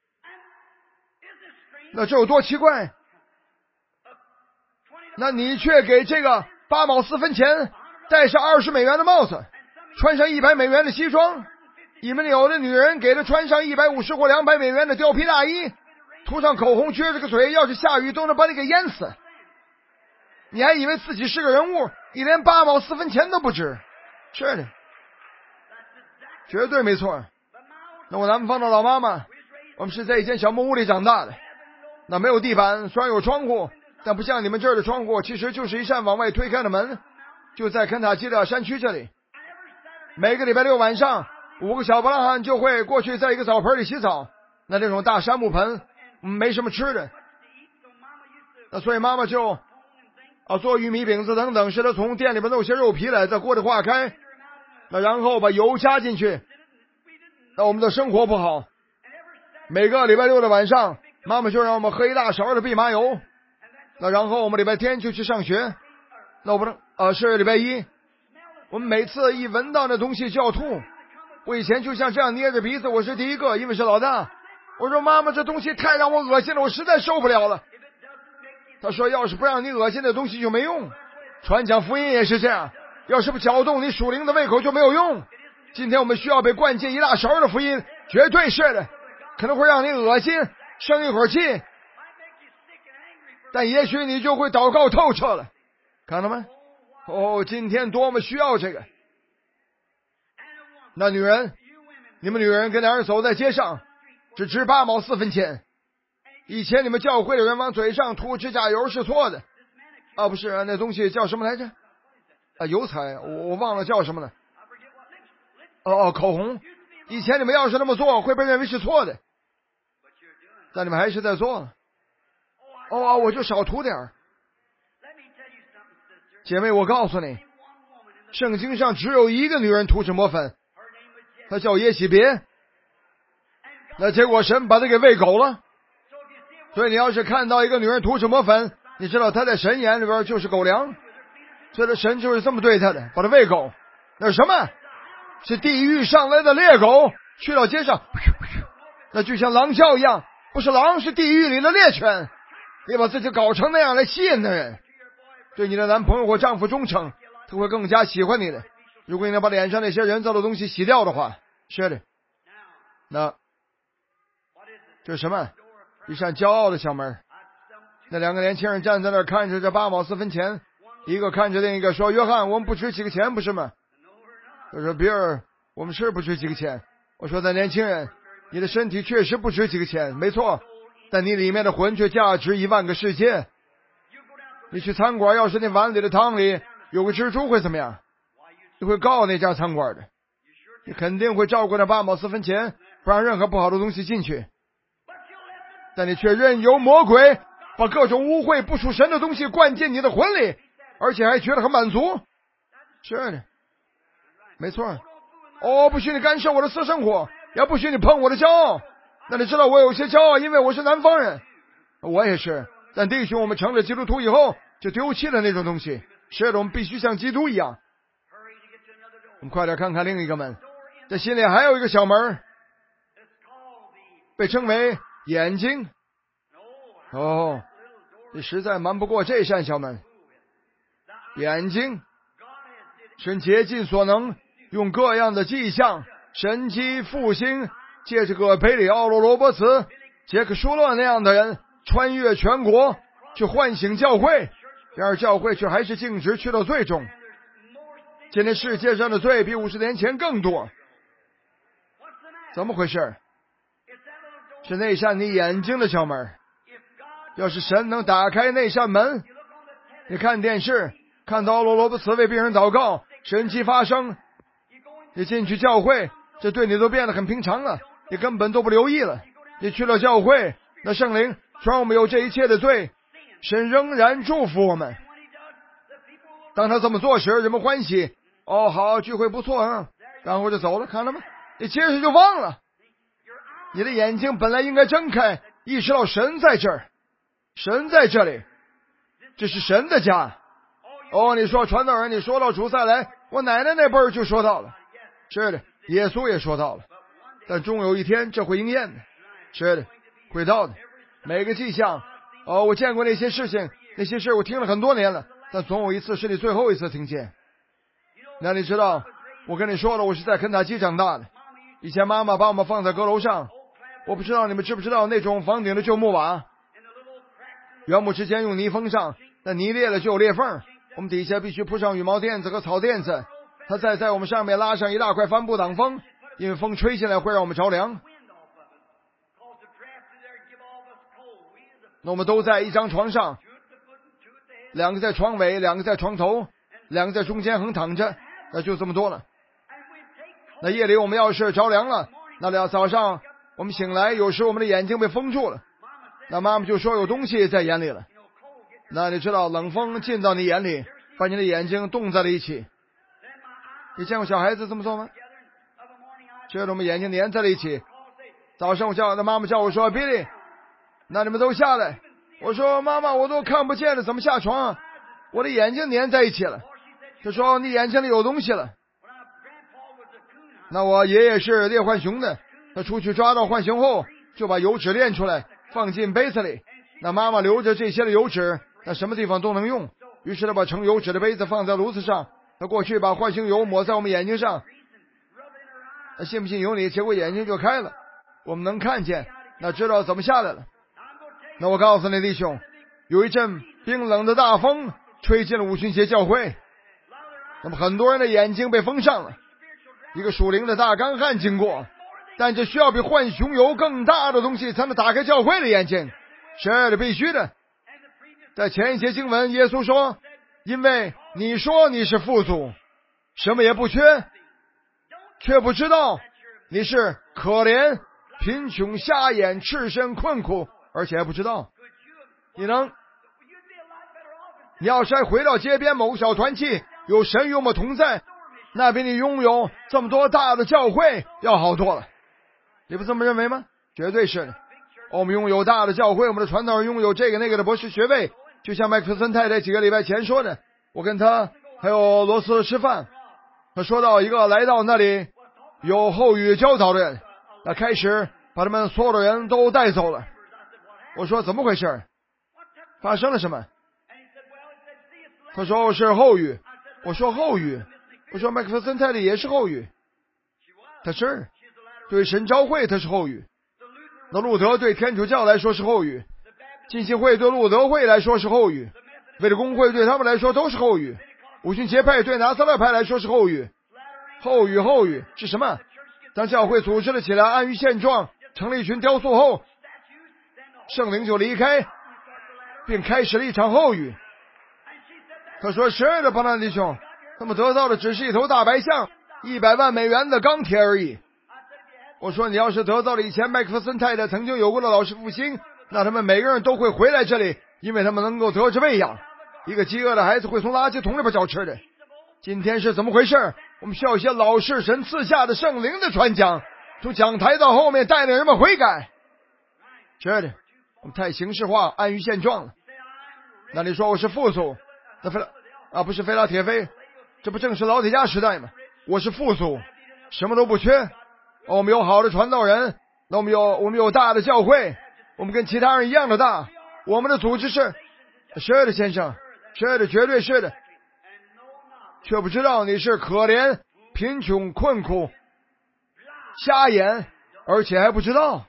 那这有多奇怪？那你却给这个八毛四分钱戴上二十美元的帽子，穿上一百美元的西装，你们有的女人给他穿上一百五十或两百美元的貂皮大衣，涂上口红，撅着个嘴，要是下雨都能把你给淹死。你还以为自己是个人物，你连八毛四分钱都不值。是的，绝对没错。那我南方的老妈妈，我们是在一间小木屋里长大的，那没有地板，虽然有窗户，但不像你们这儿的窗户，其实就是一扇往外推开的门。就在肯塔基的山区这里，每个礼拜六晚上，五个小波浪汉就会过去在一个澡盆里洗澡。那这种大杉木盆，嗯，没什么吃的，那所以妈妈就啊做玉米饼子等等，是她从店里边弄些肉皮来，在锅里化开，那然后把油加进去。那我们的生活不好，每个礼拜六的晚上，妈妈就让我们喝一大勺的蓖麻油。那然后我们礼拜天就去上学。那我不能呃是礼拜一，我们每次一闻到那东西就要吐。我以前就像这样捏着鼻子，我是第一个，因为是老大。我说妈妈，这东西太让我恶心了，我实在受不了了。他说要是不让你恶心的东西就没用，传讲福音也是这样，要是不搅动你属灵的胃口就没有用。今天我们需要被灌进一大勺的福音，绝对是的，可能会让你恶心，生一会儿气，但也许你就会祷告透彻了。看到吗？哦，今天多么需要这个。那女人，你们女人跟男人走在街上只值八毛四分钱。以前你们教会的人往嘴上涂指甲油是错的啊，不是那东西叫什么来着？啊，油彩，我我忘了叫什么了。哦哦，口红。以前你们要是那么做会被认为是错的，但你们还是在做了。哦，我就少涂点儿。姐妹，我告诉你，圣经上只有一个女人涂脂抹粉，她叫耶洗别。那结果神把她给喂狗了。所以你要是看到一个女人涂脂抹粉，你知道她在神眼里边就是狗粮。所以这神就是这么对她的，把她喂狗。那是什么？是地狱上来的猎狗，去到街上，那就像狼叫一样，不是狼，是地狱里的猎犬。你把自己搞成那样来吸引的人，对你的男朋友或丈夫忠诚，他会更加喜欢你的。如果你能把脸上那些人造的东西洗掉的话，是的。那这是什么？一扇骄傲的小门。那两个年轻人站在那儿看着这八毛四分钱，一个看着另一个说：约翰，我们不值几个钱不是吗？他说：比尔，我们是不值几个钱。我说：那年轻人，你的身体确实不值几个钱，没错，但你里面的魂却价值一万个世界。你去餐馆，要是那碗里的汤里有个蜘蛛会怎么样？你会告那家餐馆的，你肯定会照顾那八毛四分钱，不让任何不好的东西进去。但你却任由魔鬼把各种污秽不属神的东西灌进你的魂里，而且还觉得很满足。是的，没错。哦，不许你干涉我的私生活，也不许你碰我的骄傲。那你知道我有些骄傲，因为我是南方人，我也是。但弟兄，我们成了基督徒以后就丢弃了那种东西，是的，我们必须像基督一样。我们快点看看另一个门，这心里还有一个小门，被称为眼睛。哦，你实在瞒不过这扇小门。眼睛，神竭尽所能，用各样的迹象、神迹、复兴，借这个培里奥罗罗伯茨、杰克舒勒那样的人穿越全国去唤醒教会，然而教会却还是径直去到最终。今天世界上的罪比五十年前更多，怎么回事？是那扇你眼睛的小门。要是神能打开那扇门，你看电视看到罗罗伯茨为病人祷告，神迹发生，你进去教会，这对你都变得很平常了，你根本都不留意了。你去了教会，那圣灵虽然我们有这一切的罪，神仍然祝福我们。当他这么做时，人们欢喜，哦好，聚会不错啊，然后就走了。看了吗？你接着就忘了。你的眼睛本来应该睁开，意识到神在这儿，神在这里，这是神的家。哦，你说传道人，你说到主再来，我奶奶那辈儿就说到了，是的，耶稣也说到了，但终有一天这会应验的，是的，会到的。每个迹象，哦，我见过那些事情，那些事我听了很多年了，但总有一次是你最后一次听见。 那你知道，我跟你说了，我是在肯塔基长大的。以前妈妈把我们放在阁楼上，我不知道你们知不知道那种房顶的旧木瓦，原木之间用泥封上，那泥裂了就有裂缝，我们底下必须铺上羽毛垫子和草垫子，它再在我们上面拉上一大块帆布挡风，因为风吹进来会让我们着凉。那我们都在一张床上，两个在床尾，两个在床头，两个在中间横躺着，那就这么多了。那夜里我们要是着凉了，那了早上我们醒来，有时我们的眼睛被封住了，那妈妈就说有东西在眼里了。那你知道冷风进到你眼里，把你的眼睛冻在了一起。你见过小孩子这么做吗？觉得我们眼睛粘在了一起。早上我叫那妈妈叫我说 Billy， 那你们都下来。我说妈妈，我都看不见了，怎么下床啊？我的眼睛粘在一起了。他说你眼睛里有东西了。那我爷爷是猎浣熊的，他出去抓到浣熊后，就把油脂炼出来放进杯子里。那妈妈留着这些的油脂，那什么地方都能用。于是他把盛油脂的杯子放在炉子上，他过去把浣熊油抹在我们眼睛上。那信不信由你，结果眼睛就开了，我们能看见，那知道怎么下来了。那我告诉你弟兄，有一阵冰冷的大风吹进了五旬节教会，那么很多人的眼睛被封上了。一个属灵的大干旱经过，但这需要比浣熊油更大的东西才能打开教会的眼睛，是的，必须的。在前一节经文，耶稣说，因为你说你是富足，什么也不缺，却不知道你是可怜、贫穷、瞎眼、赤身、困苦，而且还不知道。你能你要是还回到街边某小团契，有神与我们同在，那比你拥有这么多大的教会要好多了。你不这么认为吗？绝对是的。我们拥有大的教会，我们的传道人拥有这个那个的博士学位，就像麦克森太太几个礼拜前说的，我跟他还有罗斯吃饭，他说到一个来到那里有后语教导的人，那开始把他们所有的人都带走了。我说怎么回事？发生了什么？他说是后语。我说后语？我说麦克森太太也是后语。他是对神召会他是后语，那路德对天主教来说是后语，浸信会对路德会来说是后语，为了公会对他们来说都是后语，五旬节派对拿撒勒派来说是后语。后语后语是什么？当教会组织了起来，安于现状，成立一群雕塑后，圣灵就离开，并开始了一场后语。他说是的，巴拿弟兄，他们得到的只是一头大白象，一百万美元的钢铁而已。我说你要是得到了以前麦克弗森太太曾经有过的老师复兴，那他们每个人都会回来这里，因为他们能够得着喂养。一个饥饿的孩子会从垃圾桶里边找吃的。今天是怎么回事？我们需要一些老式神赐下的圣灵的传讲，从讲台到后面带领人们悔改。是的，我们太形式化，安于现状了。那你说我是富足，那菲拉啊不是菲拉铁菲，这不正是老铁家时代吗？我是富足，什么都不缺。我们有好的传道人，那我们有我们有大的教会，我们跟其他人一样的大。我们的组织是是的，先生，是的，绝对是的，却不知道你是可怜、贫穷、困苦、瞎眼，而且还不知道，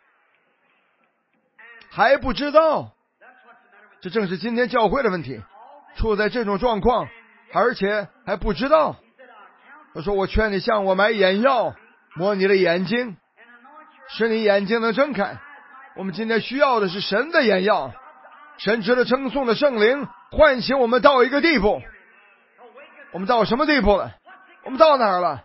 还不知道。这正是今天教会的问题，处在这种状况，而且还不知道。他说我劝你向我买眼药，摸你的眼睛，使你眼睛能睁开。我们今天需要的是神的眼药，神值得称颂的圣灵唤醒我们到一个地步。我们到什么地步了？我们到哪儿了？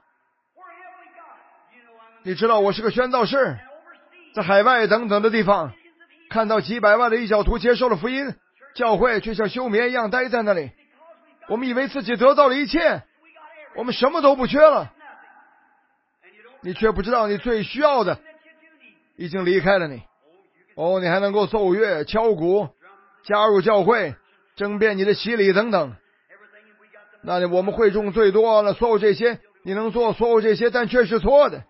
你知道我是个宣道士，在海外等等的地方看到几百万的异教徒接受了福音，教会却像休眠一样待在那里。我们以为自己得到了一切，我们什么都不缺了，你却不知道你最需要的已经离开了你。哦，你还能够奏乐、敲鼓、加入教会、争辩你的洗礼等等。那我们会众最多了，所有这些你能做所有这些，但却是错的。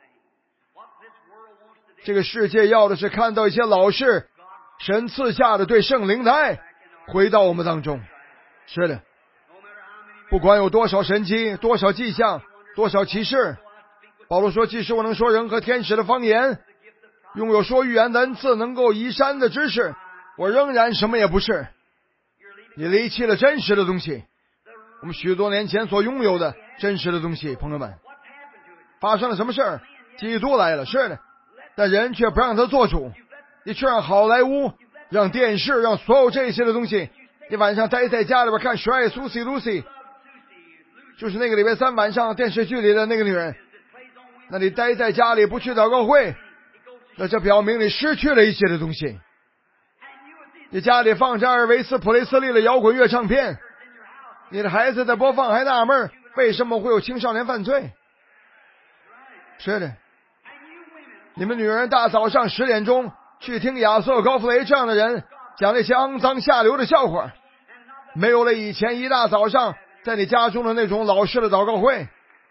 这个世界要的是看到一些老式神赐下的对圣灵的爱回到我们当中。是的， 不管有多少神迹，多少迹象，多少奇事，保罗说，即使我能说人和天使的方言，拥有说预言的恩赐，能够移山的知识，我仍然什么也不是。你离弃了真实的东西，我们许多年前所拥有的真实的东西。朋友们，发生了什么事儿？基督来了，是的，但人却不让他做主。你却让好莱坞，让电视，让所有这些的东西，你晚上待在家里边看《Shrek Susie Lucy》，就是那个礼拜三晚上电视剧里的那个女人。那你待在家里不去祷告会，那这表明你失去了一些的东西。你家里放着阿尔维斯普雷斯利的摇滚乐唱片，你的孩子在播放，还纳闷为什么会有青少年犯罪。是的，你们女人大早上十点钟去听亚瑟高弗雷这样的人讲那些肮脏下流的笑话，没有了以前一大早上在你家中的那种老式的祷告会。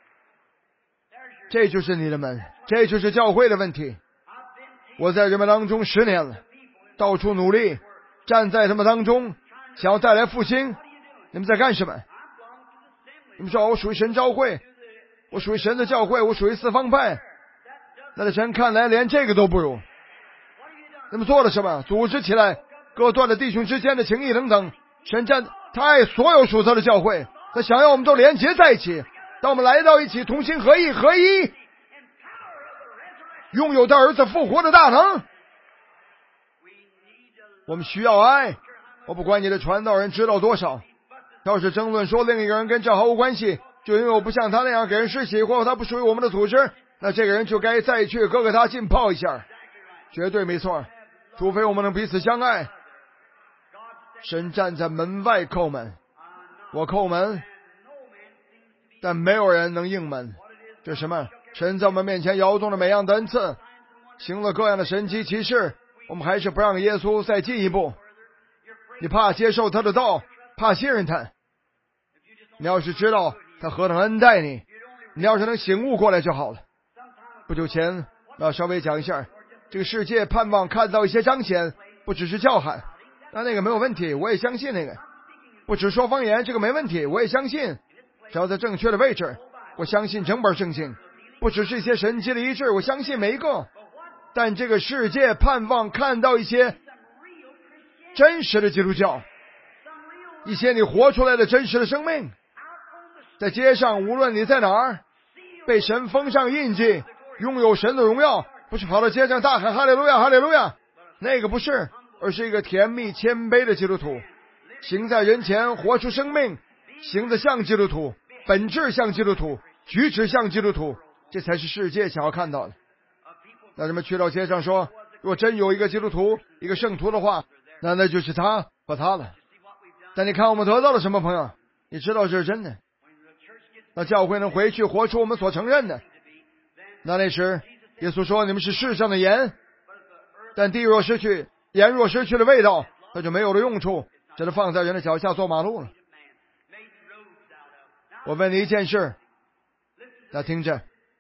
这就是你的门，这就是教会的问题。我在人们当中十年了，到处努力，站在他们当中，想要带来复兴。你们在干什么？你们说我属于神召会，我属于神的教会，我属于四方派，那在神看来连这个都不如。你们做了什么？组织起来，割断了弟兄之间的情谊等等。神站，他爱所有属他的教会，他想要我们都连结在一起。当我们来到一起，同心合意，合一，拥有他儿子复活的大能。我们需要爱。我不管你的传道人知道多少，要是争论说另一个人跟这毫无关系，就因为我不像他那样给人施洗，或者他不属于我们的组织，那这个人就该再去哥哥他浸泡一下。绝对没错，除非我们能彼此相爱。神站在门外叩门，我叩门，但没有人能应门。这是什么？神在我们面前摇动了每样的恩赐，行了各样的神奇奇事，我们还是不让耶稣再进一步。你怕接受他的道，怕信任他。你要是知道他何等恩待你，你要是能醒悟过来就好了。不久前要稍微讲一下，这个世界盼望看到一些彰显，不只是叫喊，那那个没有问题，我也相信那个。不只说方言，这个没问题，我也相信，只要在正确的位置，我相信整本圣经。不只是一些神迹的医治，我相信每一个。但这个世界盼望看到一些真实的基督教，一些你活出来的真实的生命。在街上，无论你在哪儿，被神封上印记，拥有神的荣耀，不是跑到街上大喊哈利路亚哈利路亚，那个不是，而是一个甜蜜谦卑的基督徒，行在人前活出生命，行得像基督徒，本质像基督徒，举止像基督徒，这才是世界想要看到的。那人们去到街上说，若真有一个基督徒，一个圣徒的话，那那就是他和他了。但你看我们得到了什么，朋友？你知道这是真的。那教会能回去活出我们所承认的。那那时耶稣说，你们是世上的盐，但地若失去盐若失去了味道，那就没有了用处，只能放在人的脚下做马路了。我问你一件事，那听着，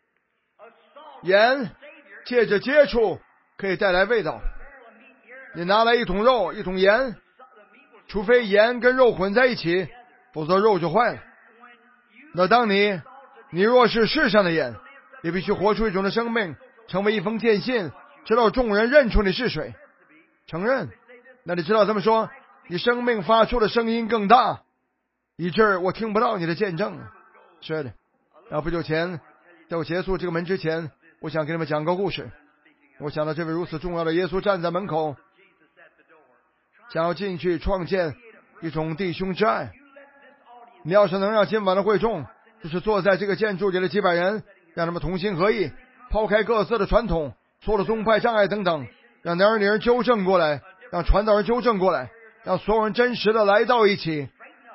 盐借着接触可以带来味道。你拿来一桶肉，一桶盐，除非盐跟肉混在一起，否则肉就坏了。那当你你若是世上的盐，你必须活出一种的生命，成为一封电信，直到众人认出你是谁。承认。那你知道他们说，你生命发出的声音更大，以致我听不到你的见证。是的。然后不久前，在我结束这个门之前，我想给你们讲个故事。我想到这位如此重要的耶稣站在门口，想要进去创建一种弟兄之爱。你要是能让今晚的会众，就是坐在这个建筑里的几百人，让他们同心合意，抛开各自的传统，除了宗派障碍等等，让男人女人纠正过来，让传道人纠正过来，让所有人真实的来到一起，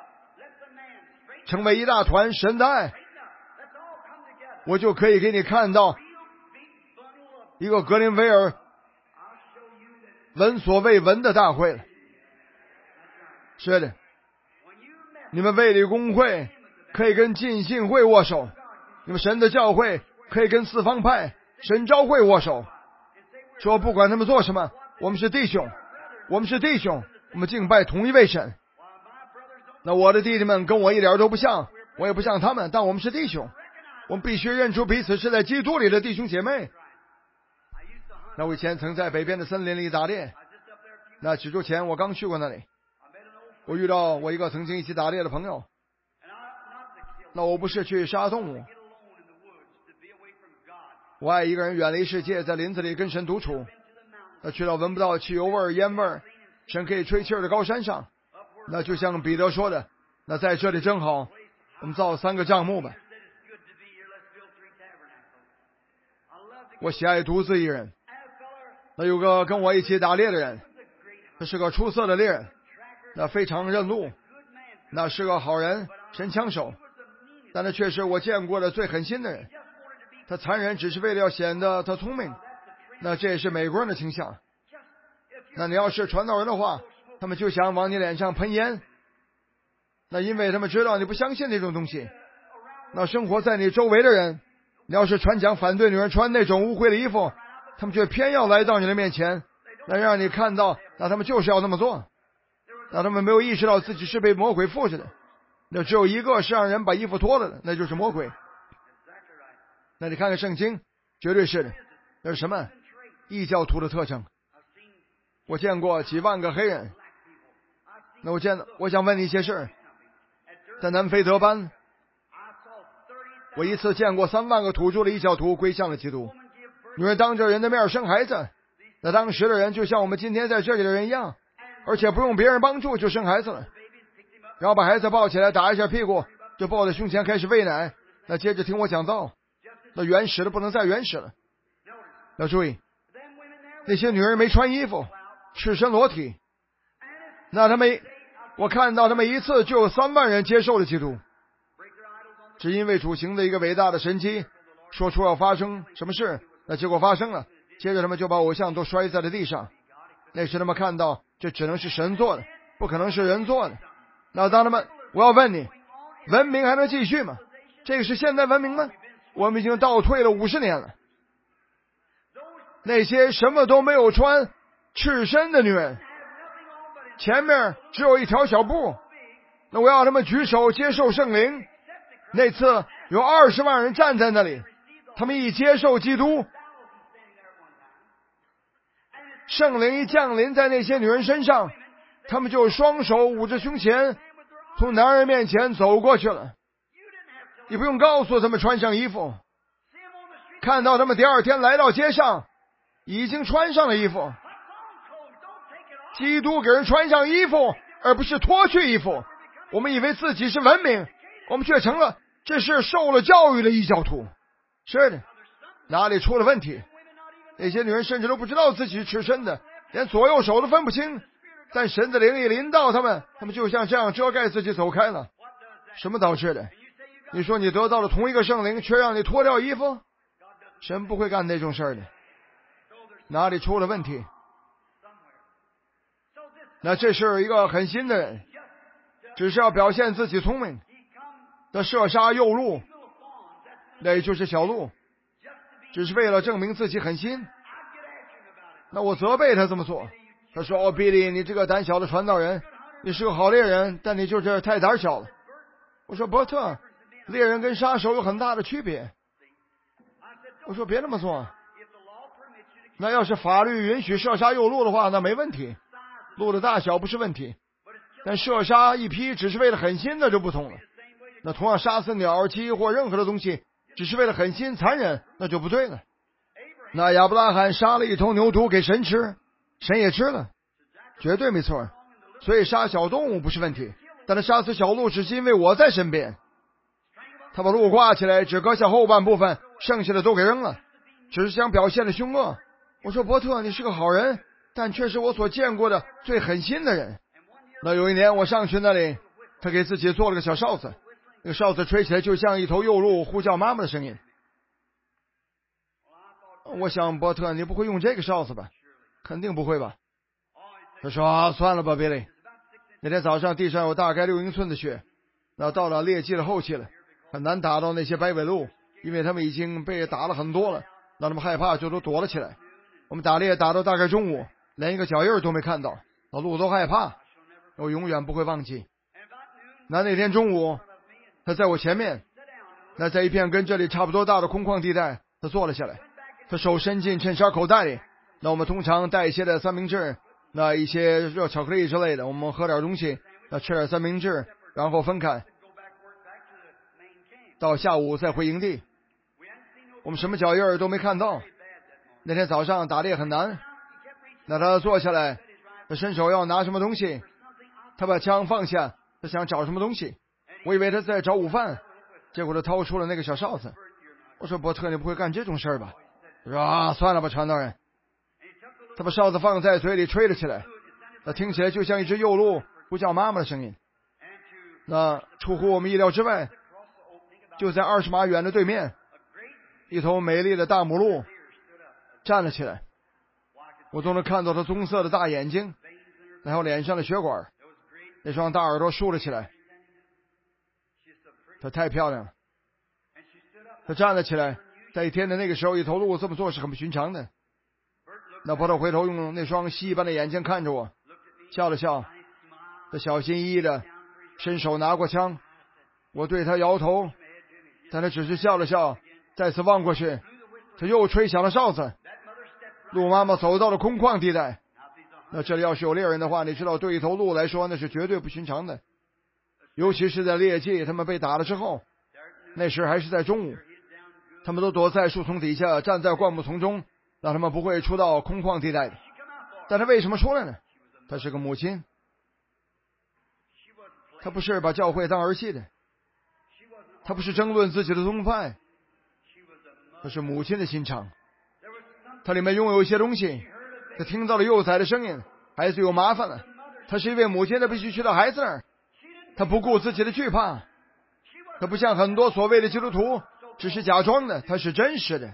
成为一大团神的爱，我就可以给你看到一个格林威尔闻所未闻的大会了。是的，你们卫理公会可以跟浸信会握手，你们神的教会可以跟四方派神召会握手，说不管他们做什么，我们是弟兄，我们是弟兄，我们敬拜同一位神。 那我的弟弟们跟我一点都不像，我也不像他们，但我们是弟兄，我们必须认出彼此是在基督里的弟兄姐妹。那我以前曾在北边的森林里打猎，那几周前我刚去过那里，我遇到我一个曾经一起打猎的朋友。那我不是去杀动物，我爱一个人远离世界，在林子里跟神独处。那去到闻不到汽油味烟味神可以吹气儿的高山上，那就像彼得说的，那在这里真好，我们造三个帐幕吧。我喜爱独自一人。那有个跟我一起打猎的人，他是个出色的猎人，那非常认路，那是个好人，神枪手，但他却是我见过的最狠心的人。他残忍只是为了要显得他聪明，那这也是美国人的倾向。那你要是传道人的话，他们就想往你脸上喷烟，那因为他们知道你不相信那种东西。那生活在你周围的人，你要是传讲反对女人穿那种污秽的衣服，他们却偏要来到你的面前，那让你看到，那他们就是要那么做。那他们没有意识到自己是被魔鬼附着的，那只有一个是让人把衣服脱了的，那就是魔鬼。那你看看圣经，绝对是的。那是什么？异教徒的特征。我见过几万个黑人。那我见我想问你一些事。在南非德班，我一次见过三万个土著的异教徒归向了基督。女人当着人的面生孩子，那当时的人就像我们今天在这里的人一样，而且不用别人帮助就生孩子了，然后把孩子抱起来打一下屁股，就抱在胸前开始喂奶，那接着听我讲道。那原始的不能再原始了。要注意，那些女人没穿衣服，赤身裸体，那他们，我看到他们一次就有三万人接受了基督，只因为主行的一个伟大的神迹，说出要发生什么事，那结果发生了，接着他们就把偶像都摔在了地上。那时他们看到这只能是神做的，不可能是人做的。那当他们，我要问你，文明还能继续吗？这个是现代文明吗？我们已经倒退了五十年了。那些什么都没有穿，赤身的女人，前面只有一条小布，那我要他们举手接受圣灵。那次有二十万人站在那里，他们一接受基督，圣灵一降临在那些女人身上，他们就双手捂着胸前，从男人面前走过去了。你不用告诉他们穿上衣服，看到他们第二天来到街上，已经穿上了衣服。基督给人穿上衣服，而不是脱去衣服。我们以为自己是文明，我们却成了这是受了教育的异教徒。是的，哪里出了问题？那些女人甚至都不知道自己是赤身的，连左右手都分不清。但神的灵一临到他们，他们就像这样遮盖自己走开了。什么导致的？你说你得到了同一个圣灵，却让你脱掉衣服？神不会干那种事儿的。哪里出了问题？那这是一个狠心的人，只是要表现自己聪明，那射杀幼鹿，那也就是小鹿，只是为了证明自己狠心。那我责备他这么做。他说：“哦，比利，你这个胆小的传道人，你是个好猎人，但你就是太胆小了。”我说：“伯特，猎人跟杀手有很大的区别。”我说：“别那么做。那要是法律允许射杀幼鹿的话，那没问题，鹿的大小不是问题。但射杀一批只是为了狠心，那就不同了。那同样杀死鸟、鸡或任何的东西，只是为了狠心、残忍，那就不对了。那亚伯拉罕杀了一头牛犊给神吃，神也吃了，绝对没错。所以杀小动物不是问题，但他杀死小鹿只是因为我在身边。他把鹿挂起来，只割下后半部分，剩下的都给扔了，只是想表现的凶恶。我说：“伯特，你是个好人，但却是我所见过的最狠心的人。”那有一年我上去那里，他给自己做了个小哨子，那个哨子吹起来就像一头幼鹿呼叫妈妈的声音。我想：“伯特，你不会用这个哨子吧？”肯定不会吧。他说：“啊，算了吧，比利。”那天早上地上有大概六英寸的雪，那到了猎季的后期了，很难打到那些白尾鹿，因为他们已经被打了很多了，让他们害怕就都躲了起来。我们打猎打到大概中午，连一个脚印都没看到，老鹿都害怕。我永远不会忘记。 那那天中午，他在我前面，那在一片跟这里差不多大的空旷地带，他坐了下来，他手伸进衬衫口袋里。那我们通常带一些的三明治，那一些热巧克力之类的，我们喝点东西，那吃点三明治，然后分开，到下午再回营地。我们什么脚印儿都没看到。那天早上打猎很难，那他坐下来，他伸手要拿什么东西，他把枪放下，他想找什么东西，我以为他在找午饭，结果他掏出了那个小哨子。我说伯特，你不会干这种事儿吧？他说啊，算了吧，传道人。他把哨子放在嘴里吹了起来，那听起来就像一只幼鹿呼叫妈妈的声音。那出乎我们意料之外，就在二十码远的对面，一头美丽的大母鹿站了起来，我都能看到他棕色的大眼睛，然后脸上的血管，那双大耳朵竖了起来。她太漂亮了。她站了起来，在一天的那个时候，一头鹿这么做是很不寻常的。那伯特回头用那双蜥蜴般的眼睛看着我，笑了笑，他小心翼翼的伸手拿过枪。我对他摇头，但他只是笑了笑，再次望过去，他又吹响了哨子。鹿妈妈走到了空旷地带。那这里要是有猎人的话，你知道对一头鹿来说那是绝对不寻常的，尤其是在猎季他们被打了之后，那时还是在中午，他们都躲在树丛底下，站在灌木丛中，让他们不会出到空旷地带的。但他为什么出来呢？他是个母亲，他不是把教会当儿戏的，他不是争论自己的宗派，他是母亲的心肠。他里面拥有一些东西，他听到了幼崽的声音，孩子有麻烦了，他是一位母亲，他必须去到孩子那儿，他不顾自己的惧怕，他不像很多所谓的基督徒只是假装的，他是真实的。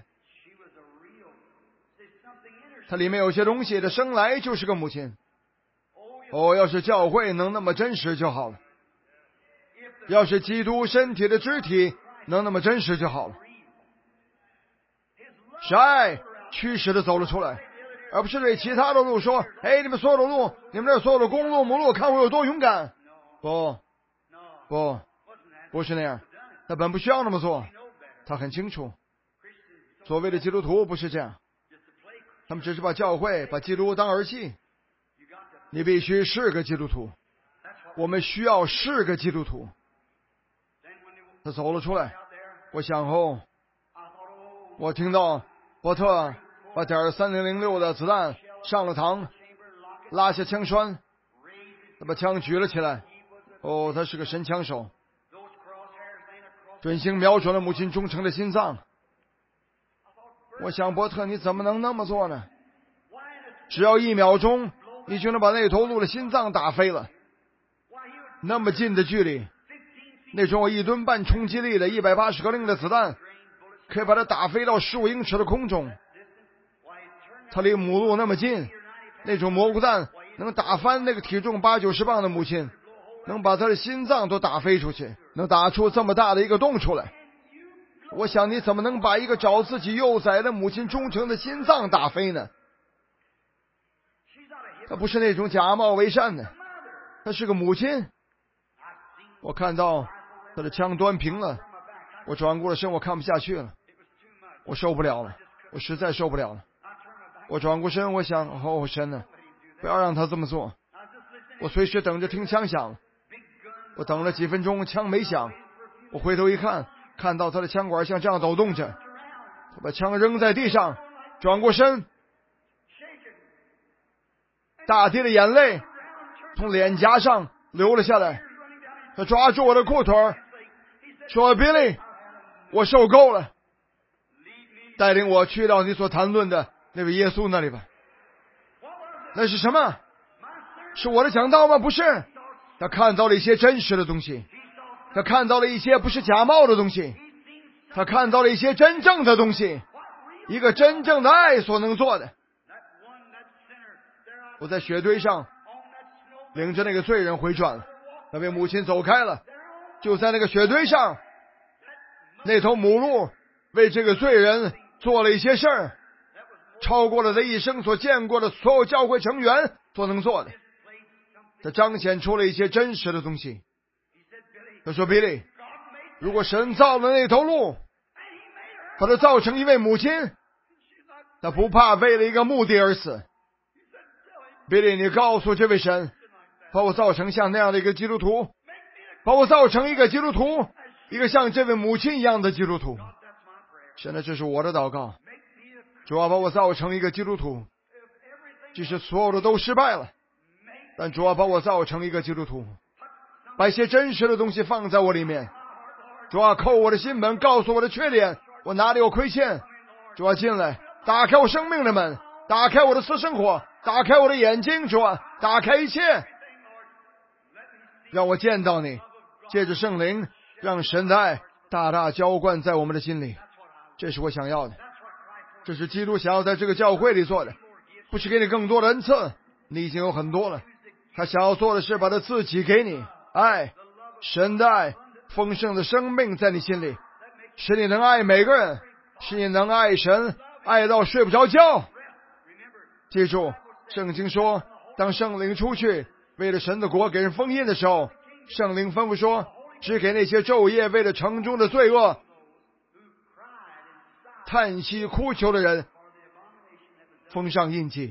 他里面有些东西，他生来就是个母亲。哦，要是教会能那么真实就好了，要是基督身体的肢体能那么真实就好了。是爱驱使的走了出来，而不是对其他的鹿说，哎，你们所有的鹿，你们这所有的公鹿母鹿，看我有多勇敢。不不不是那样，他本不需要那么做，他很清楚所谓的基督徒不是这样，他们只是把教会把基督当儿戏。你必须是个基督徒，我们需要是个基督徒。他走了出来，我想后，我听到伯特把点三零零六的子弹上了膛，拉下枪栓，他把枪举了起来。哦，他是个神枪手，准星瞄准了母亲忠诚的心脏。我想伯特，你怎么能那么做呢？只要一秒钟，你就能把那头鹿的心脏打飞了。那么近的距离，那种有一吨半冲击力的一百八十格令的子弹可以把它打飞到十五英尺的空中。它离母鹿那么近，那种蘑菇弹能打翻那个体重八九十磅的母亲，能把她的心脏都打飞出去，能打出这么大的一个洞出来。我想你怎么能把一个找自己幼崽的母亲忠诚的心脏打飞呢？她不是那种假冒伪善的，她是个母亲。我看到她的枪端平了，我转过了身，我看不下去了，我受不了了，我实在受不了了。我转过身，我想，哦神呢，不要让他这么做。我随时等着听枪响。我等了几分钟，枪没响。我回头一看，看到他的枪管像这样抖动着，他把枪扔在地上，转过身，大滴的眼泪从脸颊上流了下来。他抓住我的裤腿说 Billy， 我受够了，带领我去到你所谈论的那位耶稣那里吧。那是什么？是我的讲道吗？不是。他看到了一些真实的东西，他看到了一些不是假冒的东西，他看到了一些真正的东西，一个真正的爱所能做的。我在雪堆上领着那个罪人回转了，那位母亲走开了。就在那个雪堆上，那头母鹿为这个罪人做了一些事儿，超过了他一生所见过的所有教会成员所能做的。他彰显出了一些真实的东西。 他说：“比利，如果神造了那头鹿，把它造成一位母亲，他不怕为了一个目的而死。比利，你告诉这位神，把我造成像那样的一个基督徒，把我造成一个基督徒，一个像这位母亲一样的基督徒。现在这是我的祷告，主啊，把我造成一个基督徒，即使所有的都失败了，但主啊，把我造成一个基督徒，把一些真实的东西放在我里面。主啊，扣我的心门，告诉我的缺点，我哪里有亏欠。主啊，进来，打开我生命的门，打开我的私生活，打开我的眼睛。主啊，打开一切，让我见到你，借着圣灵，让神的爱大大浇灌在我们的心里。这是我想要的，这是基督想要在这个教会里做的，不是给你更多的恩赐，你已经有很多了。他想要做的是把他自己给你，爱，神的爱，丰盛的生命在你心里，使你能爱每个人，使你能爱神，爱到睡不着觉。记住，圣经说，当圣灵出去为了神的国给人封印的时候，圣灵吩咐说，只给那些昼夜为了城中的罪恶叹息哭求的人封上印记。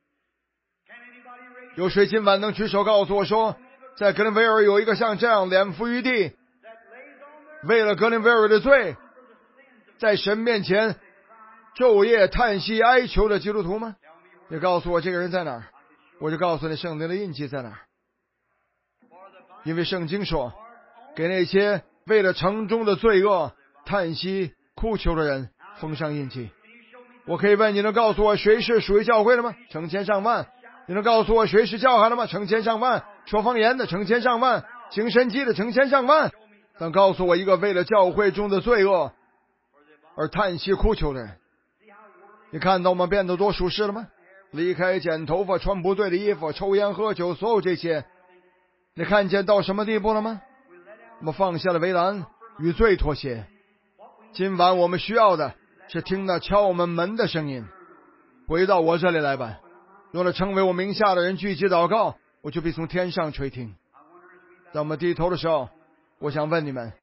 有谁今晚能举手告诉我说，在格林威尔有一个像这样脸伏于地，为了格林威尔的罪，在神面前昼夜叹息哀求的基督徒吗？你告诉我这个人在哪儿，我就告诉你圣灵的印记在哪儿。因为圣经说，给那些为了城中的罪恶叹息哭求的人封上印记。我可以问，你能告诉我谁是属于教会的吗？成千上万。你能告诉我谁是教孩的吗？成千上万。说方言的成千上万，行神迹的成千上万。但告诉我一个为了教会中的罪恶而叹息哭求的人。你看到我们变得多舒适了吗？离开剪头发，穿不对的衣服，抽烟喝酒，所有这些，你看见到什么地步了吗？我们放下了围栏，与罪妥协。今晚我们需要的是听那敲我们门的声音。回到我这里来吧，用了成为我名下的人聚集祷告，我就必从天上垂听。在我们低头的时候，我想问你们，